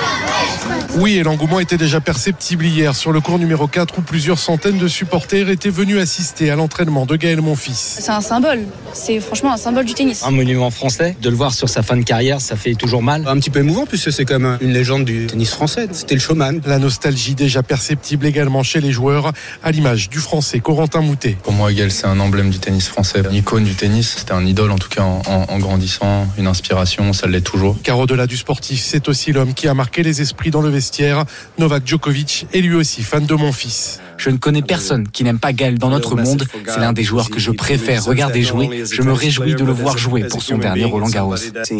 Oui, et l'engouement était déjà perceptible hier sur le cours numéro 4 où plusieurs centaines de supporters étaient venus assister à l'entraînement de Gaël Monfils. C'est un symbole, c'est franchement un symbole du tennis. Un monument français, de le voir sur sa fin de carrière, ça fait toujours mal. Un petit peu émouvant puisque c'est comme une légende du tennis français, c'était le showman. La nostalgie déjà perceptible également chez les joueurs, à l'image du français Corentin Moutet. Pour moi, Gaël, c'est un emblème du tennis français, une icône du tennis, c'était un idole en tout cas en grandissant, une inspiration, ça l'est toujours. Car au-delà du sportif, c'est aussi l'homme qui a marqué les esprits dans le vestiaire. Novak Djokovic est lui aussi fan de Monfils. Je ne connais personne qui n'aime pas Gaël dans notre monde. C'est l'un des joueurs que je préfère regarder jouer. Je me réjouis de le voir jouer pour son dernier Roland-Garros.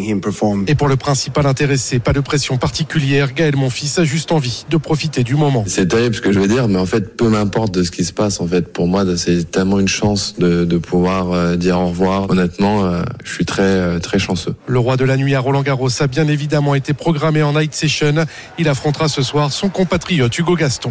Et pour le principal intéressé, pas de pression particulière. Gaël Monfils a juste envie de profiter du moment. C'est terrible ce que je veux dire, mais en fait, peu m'importe de ce qui se passe. En fait, pour moi, c'est tellement une chance de pouvoir dire au revoir. Honnêtement, je suis très, très chanceux. Le roi de la nuit à Roland-Garros a bien évidemment été programmé en night session. Il affrontera ce soir son compatriote Hugo Gaston.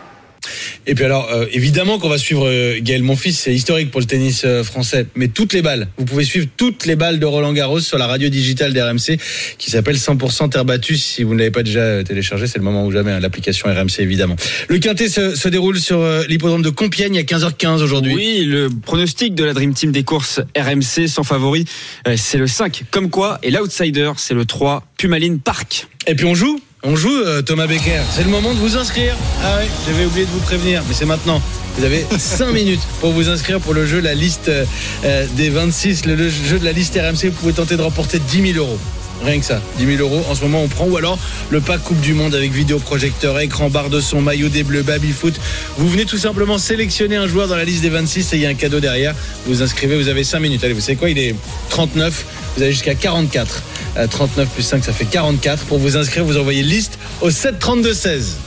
Et puis alors, évidemment qu'on va suivre Gaël Monfils, c'est historique pour le tennis français, mais toutes les balles, vous pouvez suivre toutes les balles de Roland-Garros sur la radio digitale d'RMC qui s'appelle 100% terre battue. Si vous ne l'avez pas déjà téléchargé, c'est le moment ou jamais, hein, l'application RMC évidemment. Le quintet se déroule sur l'hippodrome de Compiègne à 15h15 aujourd'hui. Oui, le pronostic de la Dream Team des courses RMC sans favori, c'est le 5 comme quoi, et l'outsider c'est le 3 Pumaline Park. Et puis on joue Thomas Becker. C'est le moment de vous inscrire. Ah ouais, j'avais oublié de vous prévenir, mais c'est maintenant. Vous avez 5 minutes pour vous inscrire pour le jeu La Liste des 26, le jeu de la liste RMC. Vous pouvez tenter de remporter 10 000 euros. Rien que ça, 10 000 euros en ce moment on prend, ou alors le pack Coupe du Monde avec vidéoprojecteur, écran, barre de son, maillot des Bleus, baby-foot. Vous venez tout simplement sélectionner un joueur dans la liste des 26 et il y a un cadeau derrière. Vous vous inscrivez, vous avez 5 minutes. Allez, vous savez quoi, il est 39, vous avez jusqu'à 44. 39 plus 5, ça fait 44. Pour vous inscrire, vous envoyez liste au 7 32 16.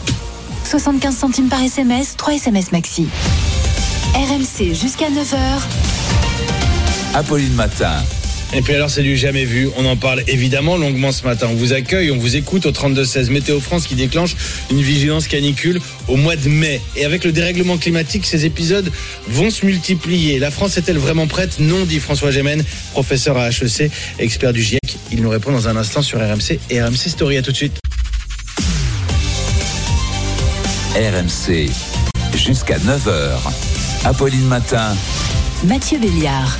75 centimes par SMS, 3 SMS maxi. RMC jusqu'à 9h. Apolline Matin. Et puis alors c'est du jamais vu, on en parle évidemment longuement ce matin. On vous accueille, on vous écoute au 32-16. Météo France qui déclenche une vigilance canicule au mois de mai. Et avec le dérèglement climatique, ces épisodes vont se multiplier. La France est-elle vraiment prête ? Non, dit François Gémen, professeur à HEC, expert du GIEC. Il nous répond dans un instant sur RMC et RMC Story. À tout de suite. RMC. Jusqu'à 9h. Apolline Matin. Mathieu Béliard.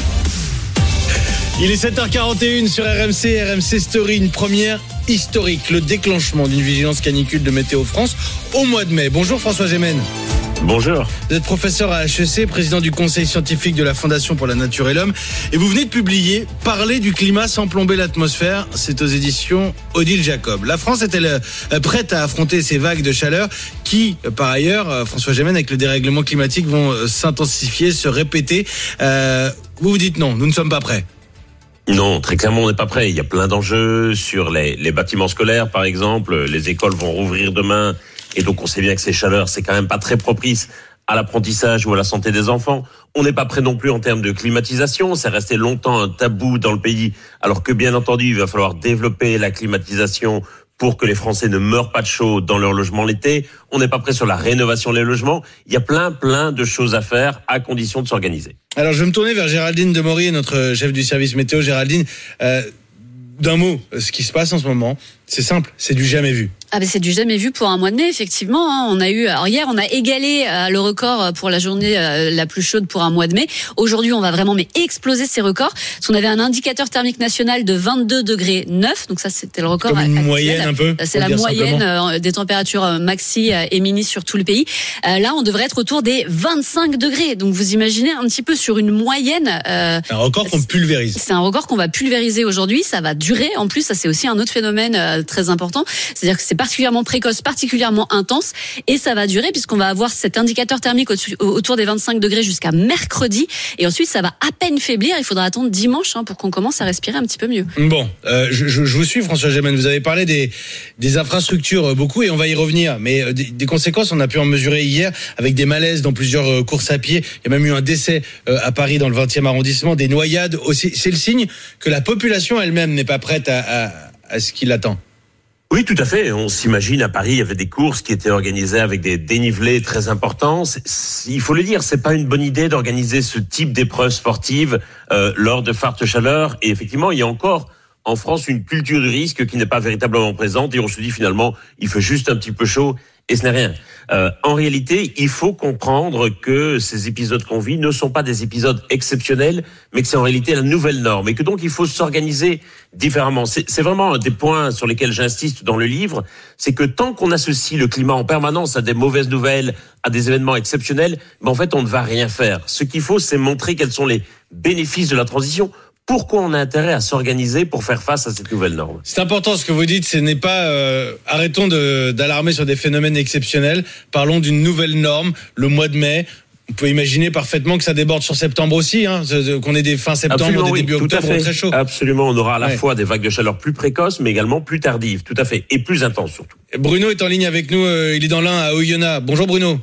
Il est 7h41 sur RMC, RMC Story, une première historique, le déclenchement d'une vigilance canicule de Météo France au mois de mai. Bonjour François Gémen. Bonjour. Vous êtes professeur à HEC, président du conseil scientifique de la Fondation pour la Nature et l'Homme, et vous venez de publier « Parler du climat sans plomber l'atmosphère », c'est aux éditions Odile Jacob. La France est-elle prête à affronter ces vagues de chaleur qui, par ailleurs, François Gémen, avec le dérèglement climatique, vont s'intensifier, se répéter Vous dites non, nous ne sommes pas prêts. Non, très clairement, on n'est pas prêt. Il y a plein d'enjeux sur les bâtiments scolaires, par exemple. Les écoles vont rouvrir demain. Et donc, on sait bien que ces chaleurs, c'est quand même pas très propice à l'apprentissage ou à la santé des enfants. On n'est pas prêt non plus en termes de climatisation. C'est resté longtemps un tabou dans le pays. Alors que, bien entendu, il va falloir développer la climatisation pour que les Français ne meurent pas de chaud dans leur logement l'été. On n'est pas prêt sur la rénovation des logements. Il y a plein de choses à faire à condition de s'organiser. Alors, je vais me tourner vers Géraldine Demory, notre chef du service météo. Géraldine, d'un mot, ce qui se passe en ce moment, c'est simple, c'est du jamais vu. Ah ben c'est du jamais vu pour un mois de mai, effectivement. On a eu, alors hier, on a égalé le record pour la journée la plus chaude pour un mois de mai. Aujourd'hui, on va vraiment exploser ces records. Parce qu'on avait un indicateur thermique national de 22 degrés 9, donc ça c'était le record. Comme une moyenne un peu. C'est la moyenne des températures maxi et mini sur tout le pays. Là, on devrait être autour des 25 degrés. Donc vous imaginez un petit peu sur une moyenne. Un record qu'on pulvérise. C'est un record qu'on va pulvériser aujourd'hui. Ça va durer. En plus, ça c'est aussi un autre phénomène très important. C'est-à-dire que c'est particulièrement précoce, particulièrement intense, et ça va durer puisqu'on va avoir cet indicateur thermique autour des 25 degrés jusqu'à mercredi, et ensuite ça va à peine faiblir. Il faudra attendre dimanche pour qu'on commence à respirer un petit peu mieux. Bon, je vous suis François Gémen, vous avez parlé des infrastructures beaucoup, et on va y revenir, mais des conséquences on a pu en mesurer hier avec des malaises dans plusieurs courses à pied. Il y a même eu un décès à Paris dans le 20e arrondissement, des noyades aussi. C'est le signe que la population elle-même n'est pas prête à ce qui l'attend. Oui, tout à fait. On s'imagine à Paris, il y avait des courses qui étaient organisées avec des dénivelés très importants. Il faut le dire, c'est pas une bonne idée d'organiser ce type d'épreuves sportives lors de fortes chaleurs. Et effectivement, il y a encore en France une culture du risque qui n'est pas véritablement présente. Et on se dit finalement, il fait juste un petit peu chaud et ce n'est rien. En réalité, il faut comprendre que ces épisodes qu'on vit ne sont pas des épisodes exceptionnels, mais que c'est en réalité la nouvelle norme et que donc il faut s'organiser différemment. C'est vraiment un des points sur lesquels j'insiste dans le livre, c'est que tant qu'on associe le climat en permanence à des mauvaises nouvelles, à des événements exceptionnels, en fait on ne va rien faire. Ce qu'il faut, c'est montrer quels sont les bénéfices de la transition. Pourquoi on a intérêt à s'organiser pour faire face à cette nouvelle norme? C'est important ce que vous dites, ce n'est pas arrêtons d'alarmer sur des phénomènes exceptionnels, parlons d'une nouvelle norme, le mois de mai. On peut imaginer parfaitement que ça déborde sur septembre aussi, qu'on ait des fins septembre, absolument, des débuts octobre très chaud. Absolument, on aura à la fois des vagues de chaleur plus précoces, mais également plus tardives, tout à fait, et plus intenses surtout. Bruno est en ligne avec nous, il est dans l'Ain à Oyonnax. Bonjour Bruno.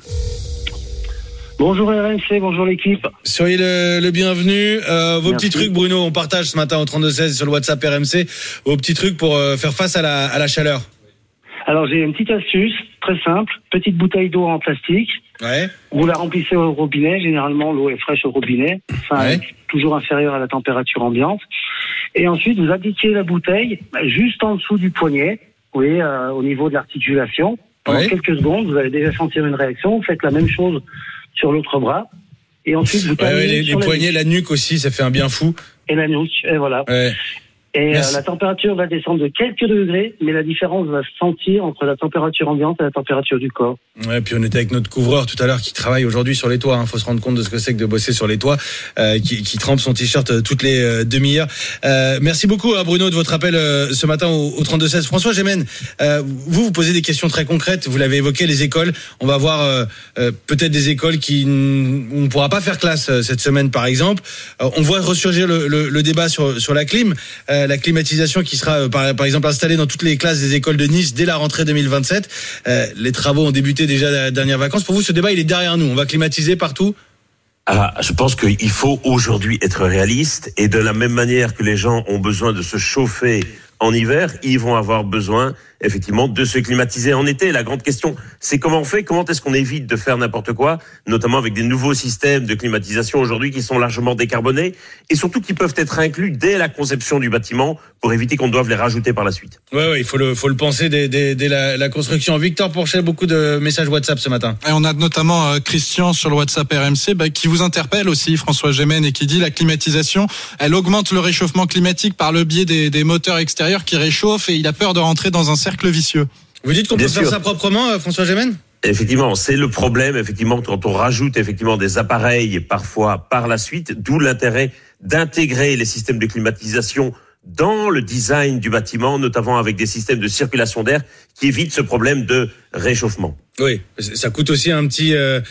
Bonjour RMC, bonjour l'équipe. Soyez le bienvenu. Vos petits trucs, Bruno, on partage ce matin au 32-16 sur le WhatsApp RMC, vos petits trucs pour faire face à la chaleur. Alors j'ai une petite astuce, très simple, petite bouteille d'eau en plastique. Ouais. Vous la remplissez au robinet, généralement l'eau est fraîche au robinet, toujours inférieure à la température ambiante. Et ensuite vous appliquez la bouteille juste en dessous du poignet, vous voyez, au niveau de l'articulation. Pendant quelques secondes, vous allez déjà sentir une réaction, vous faites la même chose sur l'autre bras, et ensuite vous terminez les poignets, la nuque aussi, ça fait un bien fou. Et la nuque, et voilà. Ouais. Et la température va descendre de quelques degrés, mais la différence va se sentir entre la température ambiante et la température du corps. Ouais, puis on était avec notre couvreur tout à l'heure qui travaille aujourd'hui sur les toits. Faut se rendre compte de ce que c'est que de bosser sur les toits, qui trempe son t-shirt toutes les demi-heures. Merci beaucoup à Bruno de votre appel ce matin au 32-16. François Gémen, vous posez des questions très concrètes. Vous l'avez évoqué, les écoles. On va voir peut-être des écoles où on ne pourra pas faire classe cette semaine, par exemple. On voit ressurgir le débat sur la clim. La climatisation qui sera par exemple installée dans toutes les classes des écoles de Nice dès la rentrée 2027. Les travaux ont débuté déjà la dernière vacances. Pour vous, ce débat, il est derrière nous. On va climatiser partout? Je pense qu'il faut aujourd'hui être réaliste, et de la même manière que les gens ont besoin de se chauffer en hiver, ils vont avoir besoin effectivement, de se climatiser en été. La grande question, c'est comment on fait, comment est-ce qu'on évite de faire n'importe quoi, notamment avec des nouveaux systèmes de climatisation aujourd'hui qui sont largement décarbonés et surtout qui peuvent être inclus dès la conception du bâtiment pour éviter qu'on doive les rajouter par la suite. Ouais, il faut le penser dès la construction. Victor Pourchet, beaucoup de messages WhatsApp ce matin. Et on a notamment Christian sur le WhatsApp RMC qui vous interpelle aussi, François Gémen, et qui dit la climatisation, elle augmente le réchauffement climatique par le biais des moteurs extérieurs qui réchauffent et il a peur de rentrer dans un cercle vicieux. Vous dites qu'on peut faire ça proprement, François Gémen ? Effectivement, c'est le problème, effectivement, quand on rajoute effectivement des appareils parfois par la suite, d'où l'intérêt d'intégrer les systèmes de climatisation dans le design du bâtiment, notamment avec des systèmes de circulation d'air qui évitent ce problème de réchauffement. Oui, ça coûte aussi un petit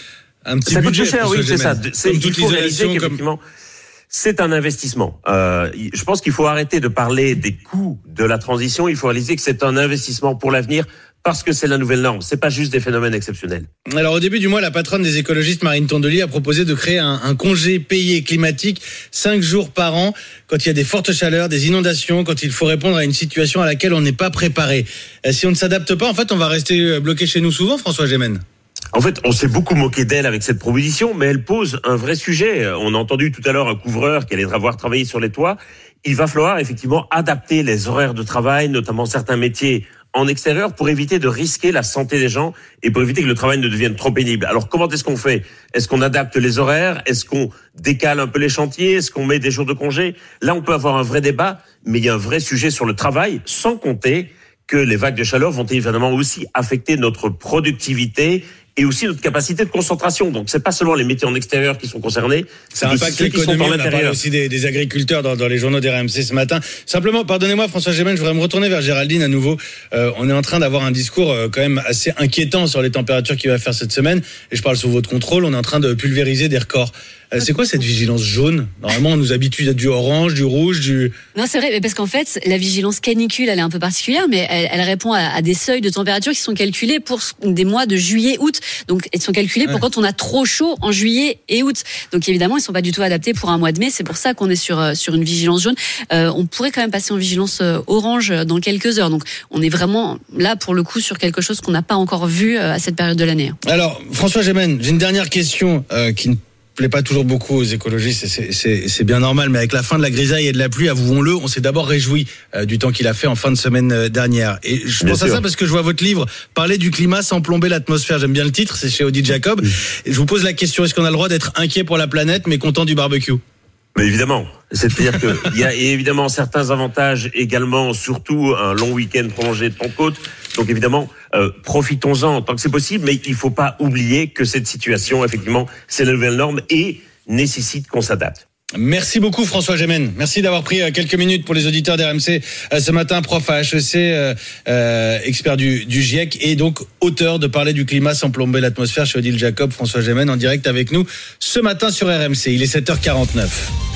ça budget. Coûte cher, oui, c'est ça. Il faut réaliser qu'effectivement, c'est un investissement. Je pense qu'il faut arrêter de parler des coûts de la transition. Il faut réaliser que c'est un investissement pour l'avenir parce que c'est la nouvelle norme. C'est pas juste des phénomènes exceptionnels. Alors, au début du mois, la patronne des écologistes, Marine Tondelier, a proposé de créer un congé payé climatique 5 jours par an quand il y a des fortes chaleurs, des inondations, quand il faut répondre à une situation à laquelle on n'est pas préparé. Si on ne s'adapte pas, en fait, on va rester bloqué chez nous souvent, François Gémen. En fait, on s'est beaucoup moqué d'elle avec cette proposition, mais elle pose un vrai sujet. On a entendu tout à l'heure un couvreur qui allait devoir travailler sur les toits. Il va falloir effectivement adapter les horaires de travail, notamment certains métiers en extérieur, pour éviter de risquer la santé des gens et pour éviter que le travail ne devienne trop pénible. Alors, comment est-ce qu'on fait ? Est-ce qu'on adapte les horaires ? Est-ce qu'on décale un peu les chantiers ? Est-ce qu'on met des jours de congé ? Là, on peut avoir un vrai débat, mais il y a un vrai sujet sur le travail, sans compter que les vagues de chaleur vont évidemment aussi affecter notre productivité et aussi notre capacité de concentration. Donc, c'est pas seulement les métiers en extérieur qui sont concernés, ça impacte l'économie. On a parlé aussi des agriculteurs dans les journaux des RMC ce matin. Simplement, pardonnez-moi, François Gémen, je voudrais me retourner vers Géraldine à nouveau. On est en train d'avoir un discours quand même assez inquiétant sur les températures qu'il va faire cette semaine. Et je parle sous votre contrôle. On est en train de pulvériser des records. C'est quoi cette vigilance jaune ? Normalement, on nous habitue à du orange, du rouge, du... Non, c'est vrai, mais parce qu'en fait, la vigilance canicule, elle est un peu particulière, mais elle répond à des seuils de température qui sont calculés pour des mois de juillet, août. Donc, ils sont calculés pour quand on a trop chaud en juillet et août. Donc, évidemment, ils sont pas du tout adaptés pour un mois de mai. C'est pour ça qu'on est sur une vigilance jaune. On pourrait quand même passer en vigilance orange dans quelques heures. Donc, on est vraiment là, pour le coup, sur quelque chose qu'on n'a pas encore vu à cette période de l'année. Alors, François Gémen, j'ai une dernière question qui ne plaît pas toujours beaucoup aux écologistes, c'est bien normal, mais avec la fin de la grisaille et de la pluie, avouons-le, on s'est d'abord réjoui du temps qu'il a fait en fin de semaine dernière. Et je pense à ça parce que je vois votre livre Parler du climat sans plomber l'atmosphère. J'aime bien le titre, c'est chez Odile Jacob. Et je vous pose la question, est-ce qu'on a le droit d'être inquiet pour la planète mais content du barbecue ? Mais évidemment, c'est-à-dire qu'il y a évidemment certains avantages également, surtout un long week-end prolongé de Pentecôte. Donc évidemment, profitons-en tant que c'est possible, mais il ne faut pas oublier que cette situation, effectivement, c'est la nouvelle norme et nécessite qu'on s'adapte. Merci beaucoup François Gémen. Merci d'avoir pris quelques minutes pour les auditeurs d'RMC ce matin, prof à HEC, expert du GIEC et donc auteur de Parler du climat sans plomber l'atmosphère chez Odile Jacob. François Gémen en direct avec nous ce matin sur RMC. Il est 7h49.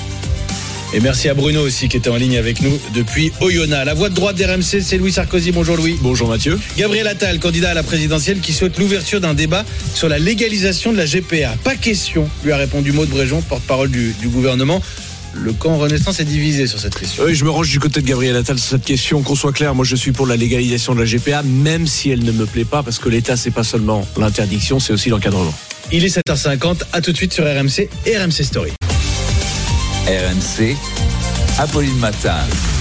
Et merci à Bruno aussi qui était en ligne avec nous depuis Oyonnax. La voix de droite d'RMC, c'est Louis Sarkozy. Bonjour Louis. Bonjour Mathieu. Gabriel Attal, candidat à la présidentielle, qui souhaite l'ouverture d'un débat sur la légalisation de la GPA. Pas question, lui a répondu Maud Bréjon, porte-parole du gouvernement. Le camp Renaissance est divisé sur cette question. Oui, je me range du côté de Gabriel Attal sur cette question. Qu'on soit clair, moi je suis pour la légalisation de la GPA, même si elle ne me plaît pas, parce que l'État, c'est pas seulement l'interdiction, c'est aussi l'encadrement. Il est 7h50, à tout de suite sur RMC et RMC Story. RMC, Apolline Matin.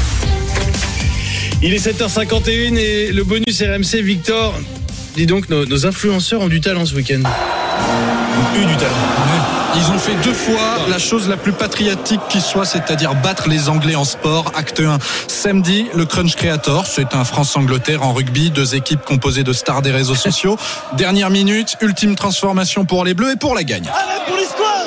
Il est 7h51 et le bonus RMC, Victor. Dis donc, nos influenceurs ont du talent ce week-end. Eu du talent. Ils ont fait 2 fois la chose la plus patriotique qui soit, c'est-à-dire battre les Anglais en sport. Acte 1, samedi, le Crunch Creator. C'est un France-Angleterre en rugby, 2 équipes composées de stars des réseaux sociaux. Dernière minute, ultime transformation pour les Bleus et pour la gagne. Allez, pour l'histoire.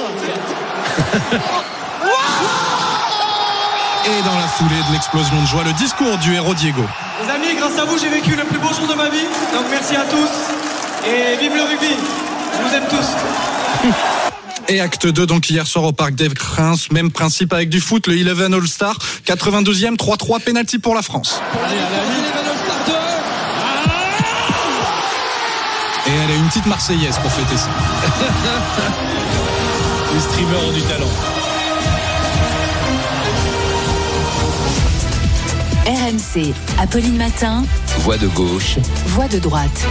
Et dans la foulée de l'explosion de joie, le discours du héros Diego. Les amis, grâce à vous, j'ai vécu le plus beau jour de ma vie. Donc merci à tous. Et vive le rugby. Je vous aime tous. Et acte 2, donc hier soir au Parc des Princes, même principe avec du foot, le 11 All-Star, 92e, 3-3, penalty pour la France. Allez, et elle a une petite Marseillaise pour fêter ça. Les streamers ont du talent. RMC, Apolline Matin. Voix de gauche. Voix de droite.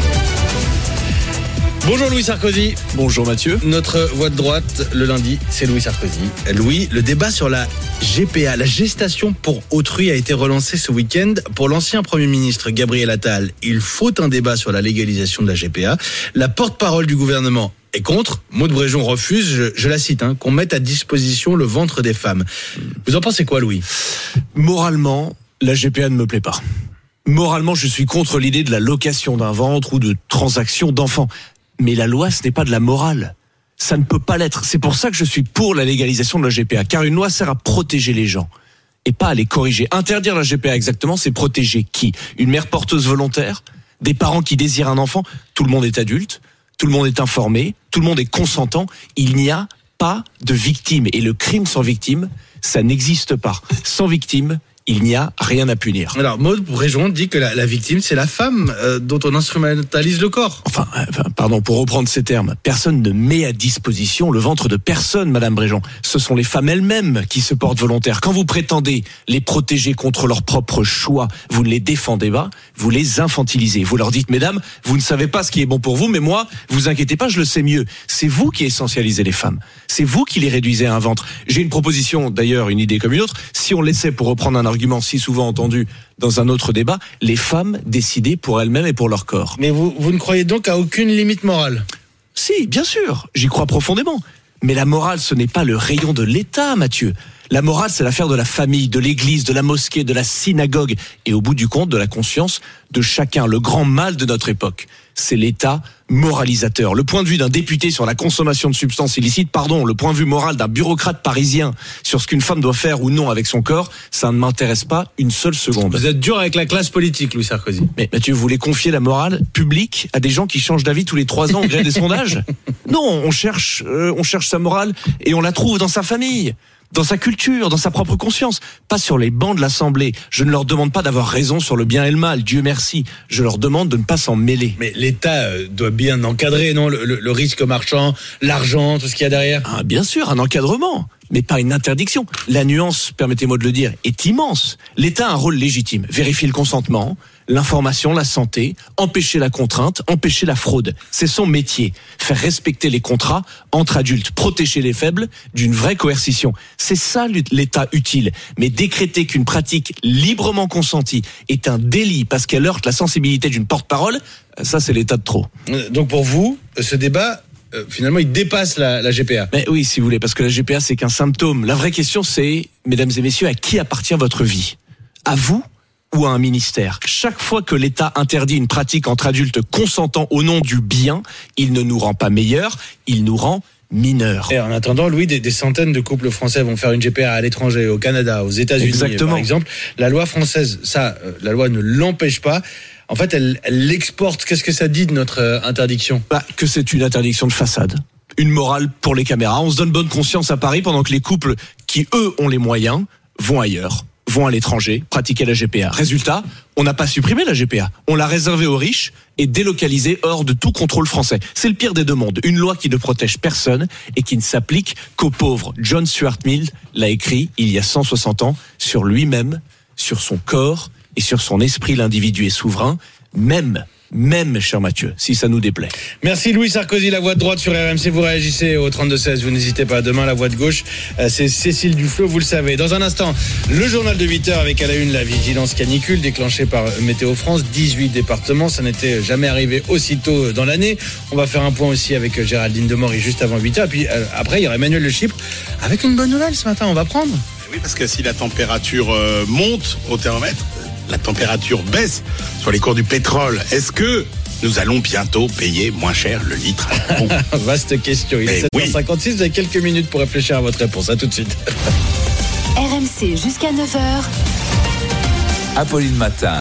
Bonjour Louis Sarkozy. Bonjour Mathieu. Notre voix de droite le lundi, c'est Louis Sarkozy. Louis, le débat sur la GPA, la gestation pour autrui, a été relancé ce week-end. Pour l'ancien Premier ministre Gabriel Attal, il faut un débat sur la légalisation de la GPA. La porte-parole du gouvernement est contre. Maud Bréjon refuse, je la cite, qu'on mette à disposition le ventre des femmes. Vous en pensez quoi, Louis ? Moralement, la GPA ne me plaît pas. Moralement, je suis contre l'idée de la location d'un ventre ou de transaction d'enfants. Mais la loi, ce n'est pas de la morale. Ça ne peut pas l'être. C'est pour ça que je suis pour la légalisation de la GPA. Car une loi sert à protéger les gens et pas à les corriger. Interdire la GPA exactement, c'est protéger qui ? Une mère porteuse volontaire ? Des parents qui désirent un enfant ? Tout le monde est adulte, tout le monde est informé, tout le monde est consentant. Il n'y a pas de victime. Et le crime sans victime, ça n'existe pas. Sans victime, il n'y a rien à punir. Alors, Maud Bréjon dit que la victime, c'est la femme dont on instrumentalise le corps. Enfin, pardon, pour reprendre ces termes, personne ne met à disposition le ventre de personne, Madame Bréjon. Ce sont les femmes elles-mêmes qui se portent volontaires. Quand vous prétendez les protéger contre leur propre choix, vous ne les défendez pas, vous les infantilisez. Vous leur dites, mesdames, vous ne savez pas ce qui est bon pour vous, mais moi, vous inquiétez pas, je le sais mieux. C'est vous qui essentialisez les femmes. C'est vous qui les réduisez à un ventre. J'ai une proposition, d'ailleurs, une idée comme une autre. Si on laissait, pour reprendre un argument si souvent entendu dans un autre débat, les femmes décider pour elles-mêmes et pour leur corps. Mais vous ne croyez donc à aucune limite morale ? Si, bien sûr, j'y crois profondément. Mais la morale, ce n'est pas le rayon de l'État, Mathieu. La morale, c'est l'affaire de la famille, de l'église, de la mosquée, de la synagogue et au bout du compte, de la conscience de chacun. Le grand mal de notre époque, c'est l'État moralisateur. Le point de vue d'un député sur la consommation de substances illicites, le point de vue moral d'un bureaucrate parisien sur ce qu'une femme doit faire ou non avec son corps, ça ne m'intéresse pas une seule seconde. Vous êtes dur avec la classe politique, Louis Sarkozy. Mais Mathieu, vous voulez confier la morale publique à des gens qui changent d'avis tous les 3 ans au gré des sondages ? Non, on cherche sa morale et on la trouve dans sa famille, dans sa culture, dans sa propre conscience, pas sur les bancs de l'Assemblée. Je ne leur demande pas d'avoir raison sur le bien et le mal, Dieu merci. Je leur demande de ne pas s'en mêler. Mais l'État doit bien encadrer, non, le risque marchand, l'argent, tout ce qu'il y a derrière. Ah, bien sûr, un encadrement, mais pas une interdiction. La nuance, permettez-moi de le dire, est immense. L'État a un rôle légitime, vérifier le consentement, l'information, la santé, empêcher la contrainte, empêcher la fraude. C'est son métier. Faire respecter les contrats entre adultes, protéger les faibles d'une vraie coercition. C'est ça l'État utile. Mais décréter qu'une pratique librement consentie est un délit parce qu'elle heurte la sensibilité d'une porte-parole, ça c'est l'État de trop. Donc pour vous, ce débat, finalement, il dépasse la GPA. Mais oui, si vous voulez, parce que la GPA c'est qu'un symptôme. La vraie question c'est, mesdames et messieurs, à qui appartient votre vie ? À vous ? Ou à un ministère. Chaque fois que l'État interdit une pratique entre adultes consentants au nom du bien, il ne nous rend pas meilleurs, il nous rend mineurs. Et en attendant, Louis, des centaines de couples français vont faire une GPA à l'étranger, au Canada, aux États-Unis, exactement, par exemple. La loi française, la loi ne l'empêche pas. En fait, elle l'exporte. Qu'est-ce que ça dit de notre interdiction ? Que c'est une interdiction de façade. Une morale pour les caméras. On se donne bonne conscience à Paris pendant que les couples qui, eux, ont les moyens, vont ailleurs. Vont à l'étranger, pratiquer la GPA. Résultat, on n'a pas supprimé la GPA. On l'a réservée aux riches et délocalisée hors de tout contrôle français. C'est le pire des deux mondes. Une loi qui ne protège personne et qui ne s'applique qu'aux pauvres. John Stuart Mill l'a écrit il y a 160 ans sur lui-même, sur son corps et sur son esprit. L'individu est souverain, même, cher Mathieu, si ça nous déplaît. Merci Louis Sarkozy, la voix de droite sur RMC. Vous réagissez au 32-16, vous n'hésitez pas. Demain, la voix de gauche, c'est Cécile Duflot, vous le savez. Dans un instant, le journal de 8h avec à la une la vigilance canicule déclenchée par Météo France. 18 départements, ça n'était jamais arrivé aussitôt dans l'année. On va faire un point aussi avec Géraldine Demory juste avant 8h. Et puis après, il y aura Emmanuel Le Chypre avec une bonne nouvelle ce matin, on va prendre. Oui, parce que si la température monte au thermomètre, la température baisse sur les cours du pétrole. Est-ce que nous allons bientôt payer moins cher le litre ? Vaste question. Il est 7h56, vous avez quelques minutes pour réfléchir à votre réponse. À tout de suite. RMC jusqu'à 9h. Apolline Matin.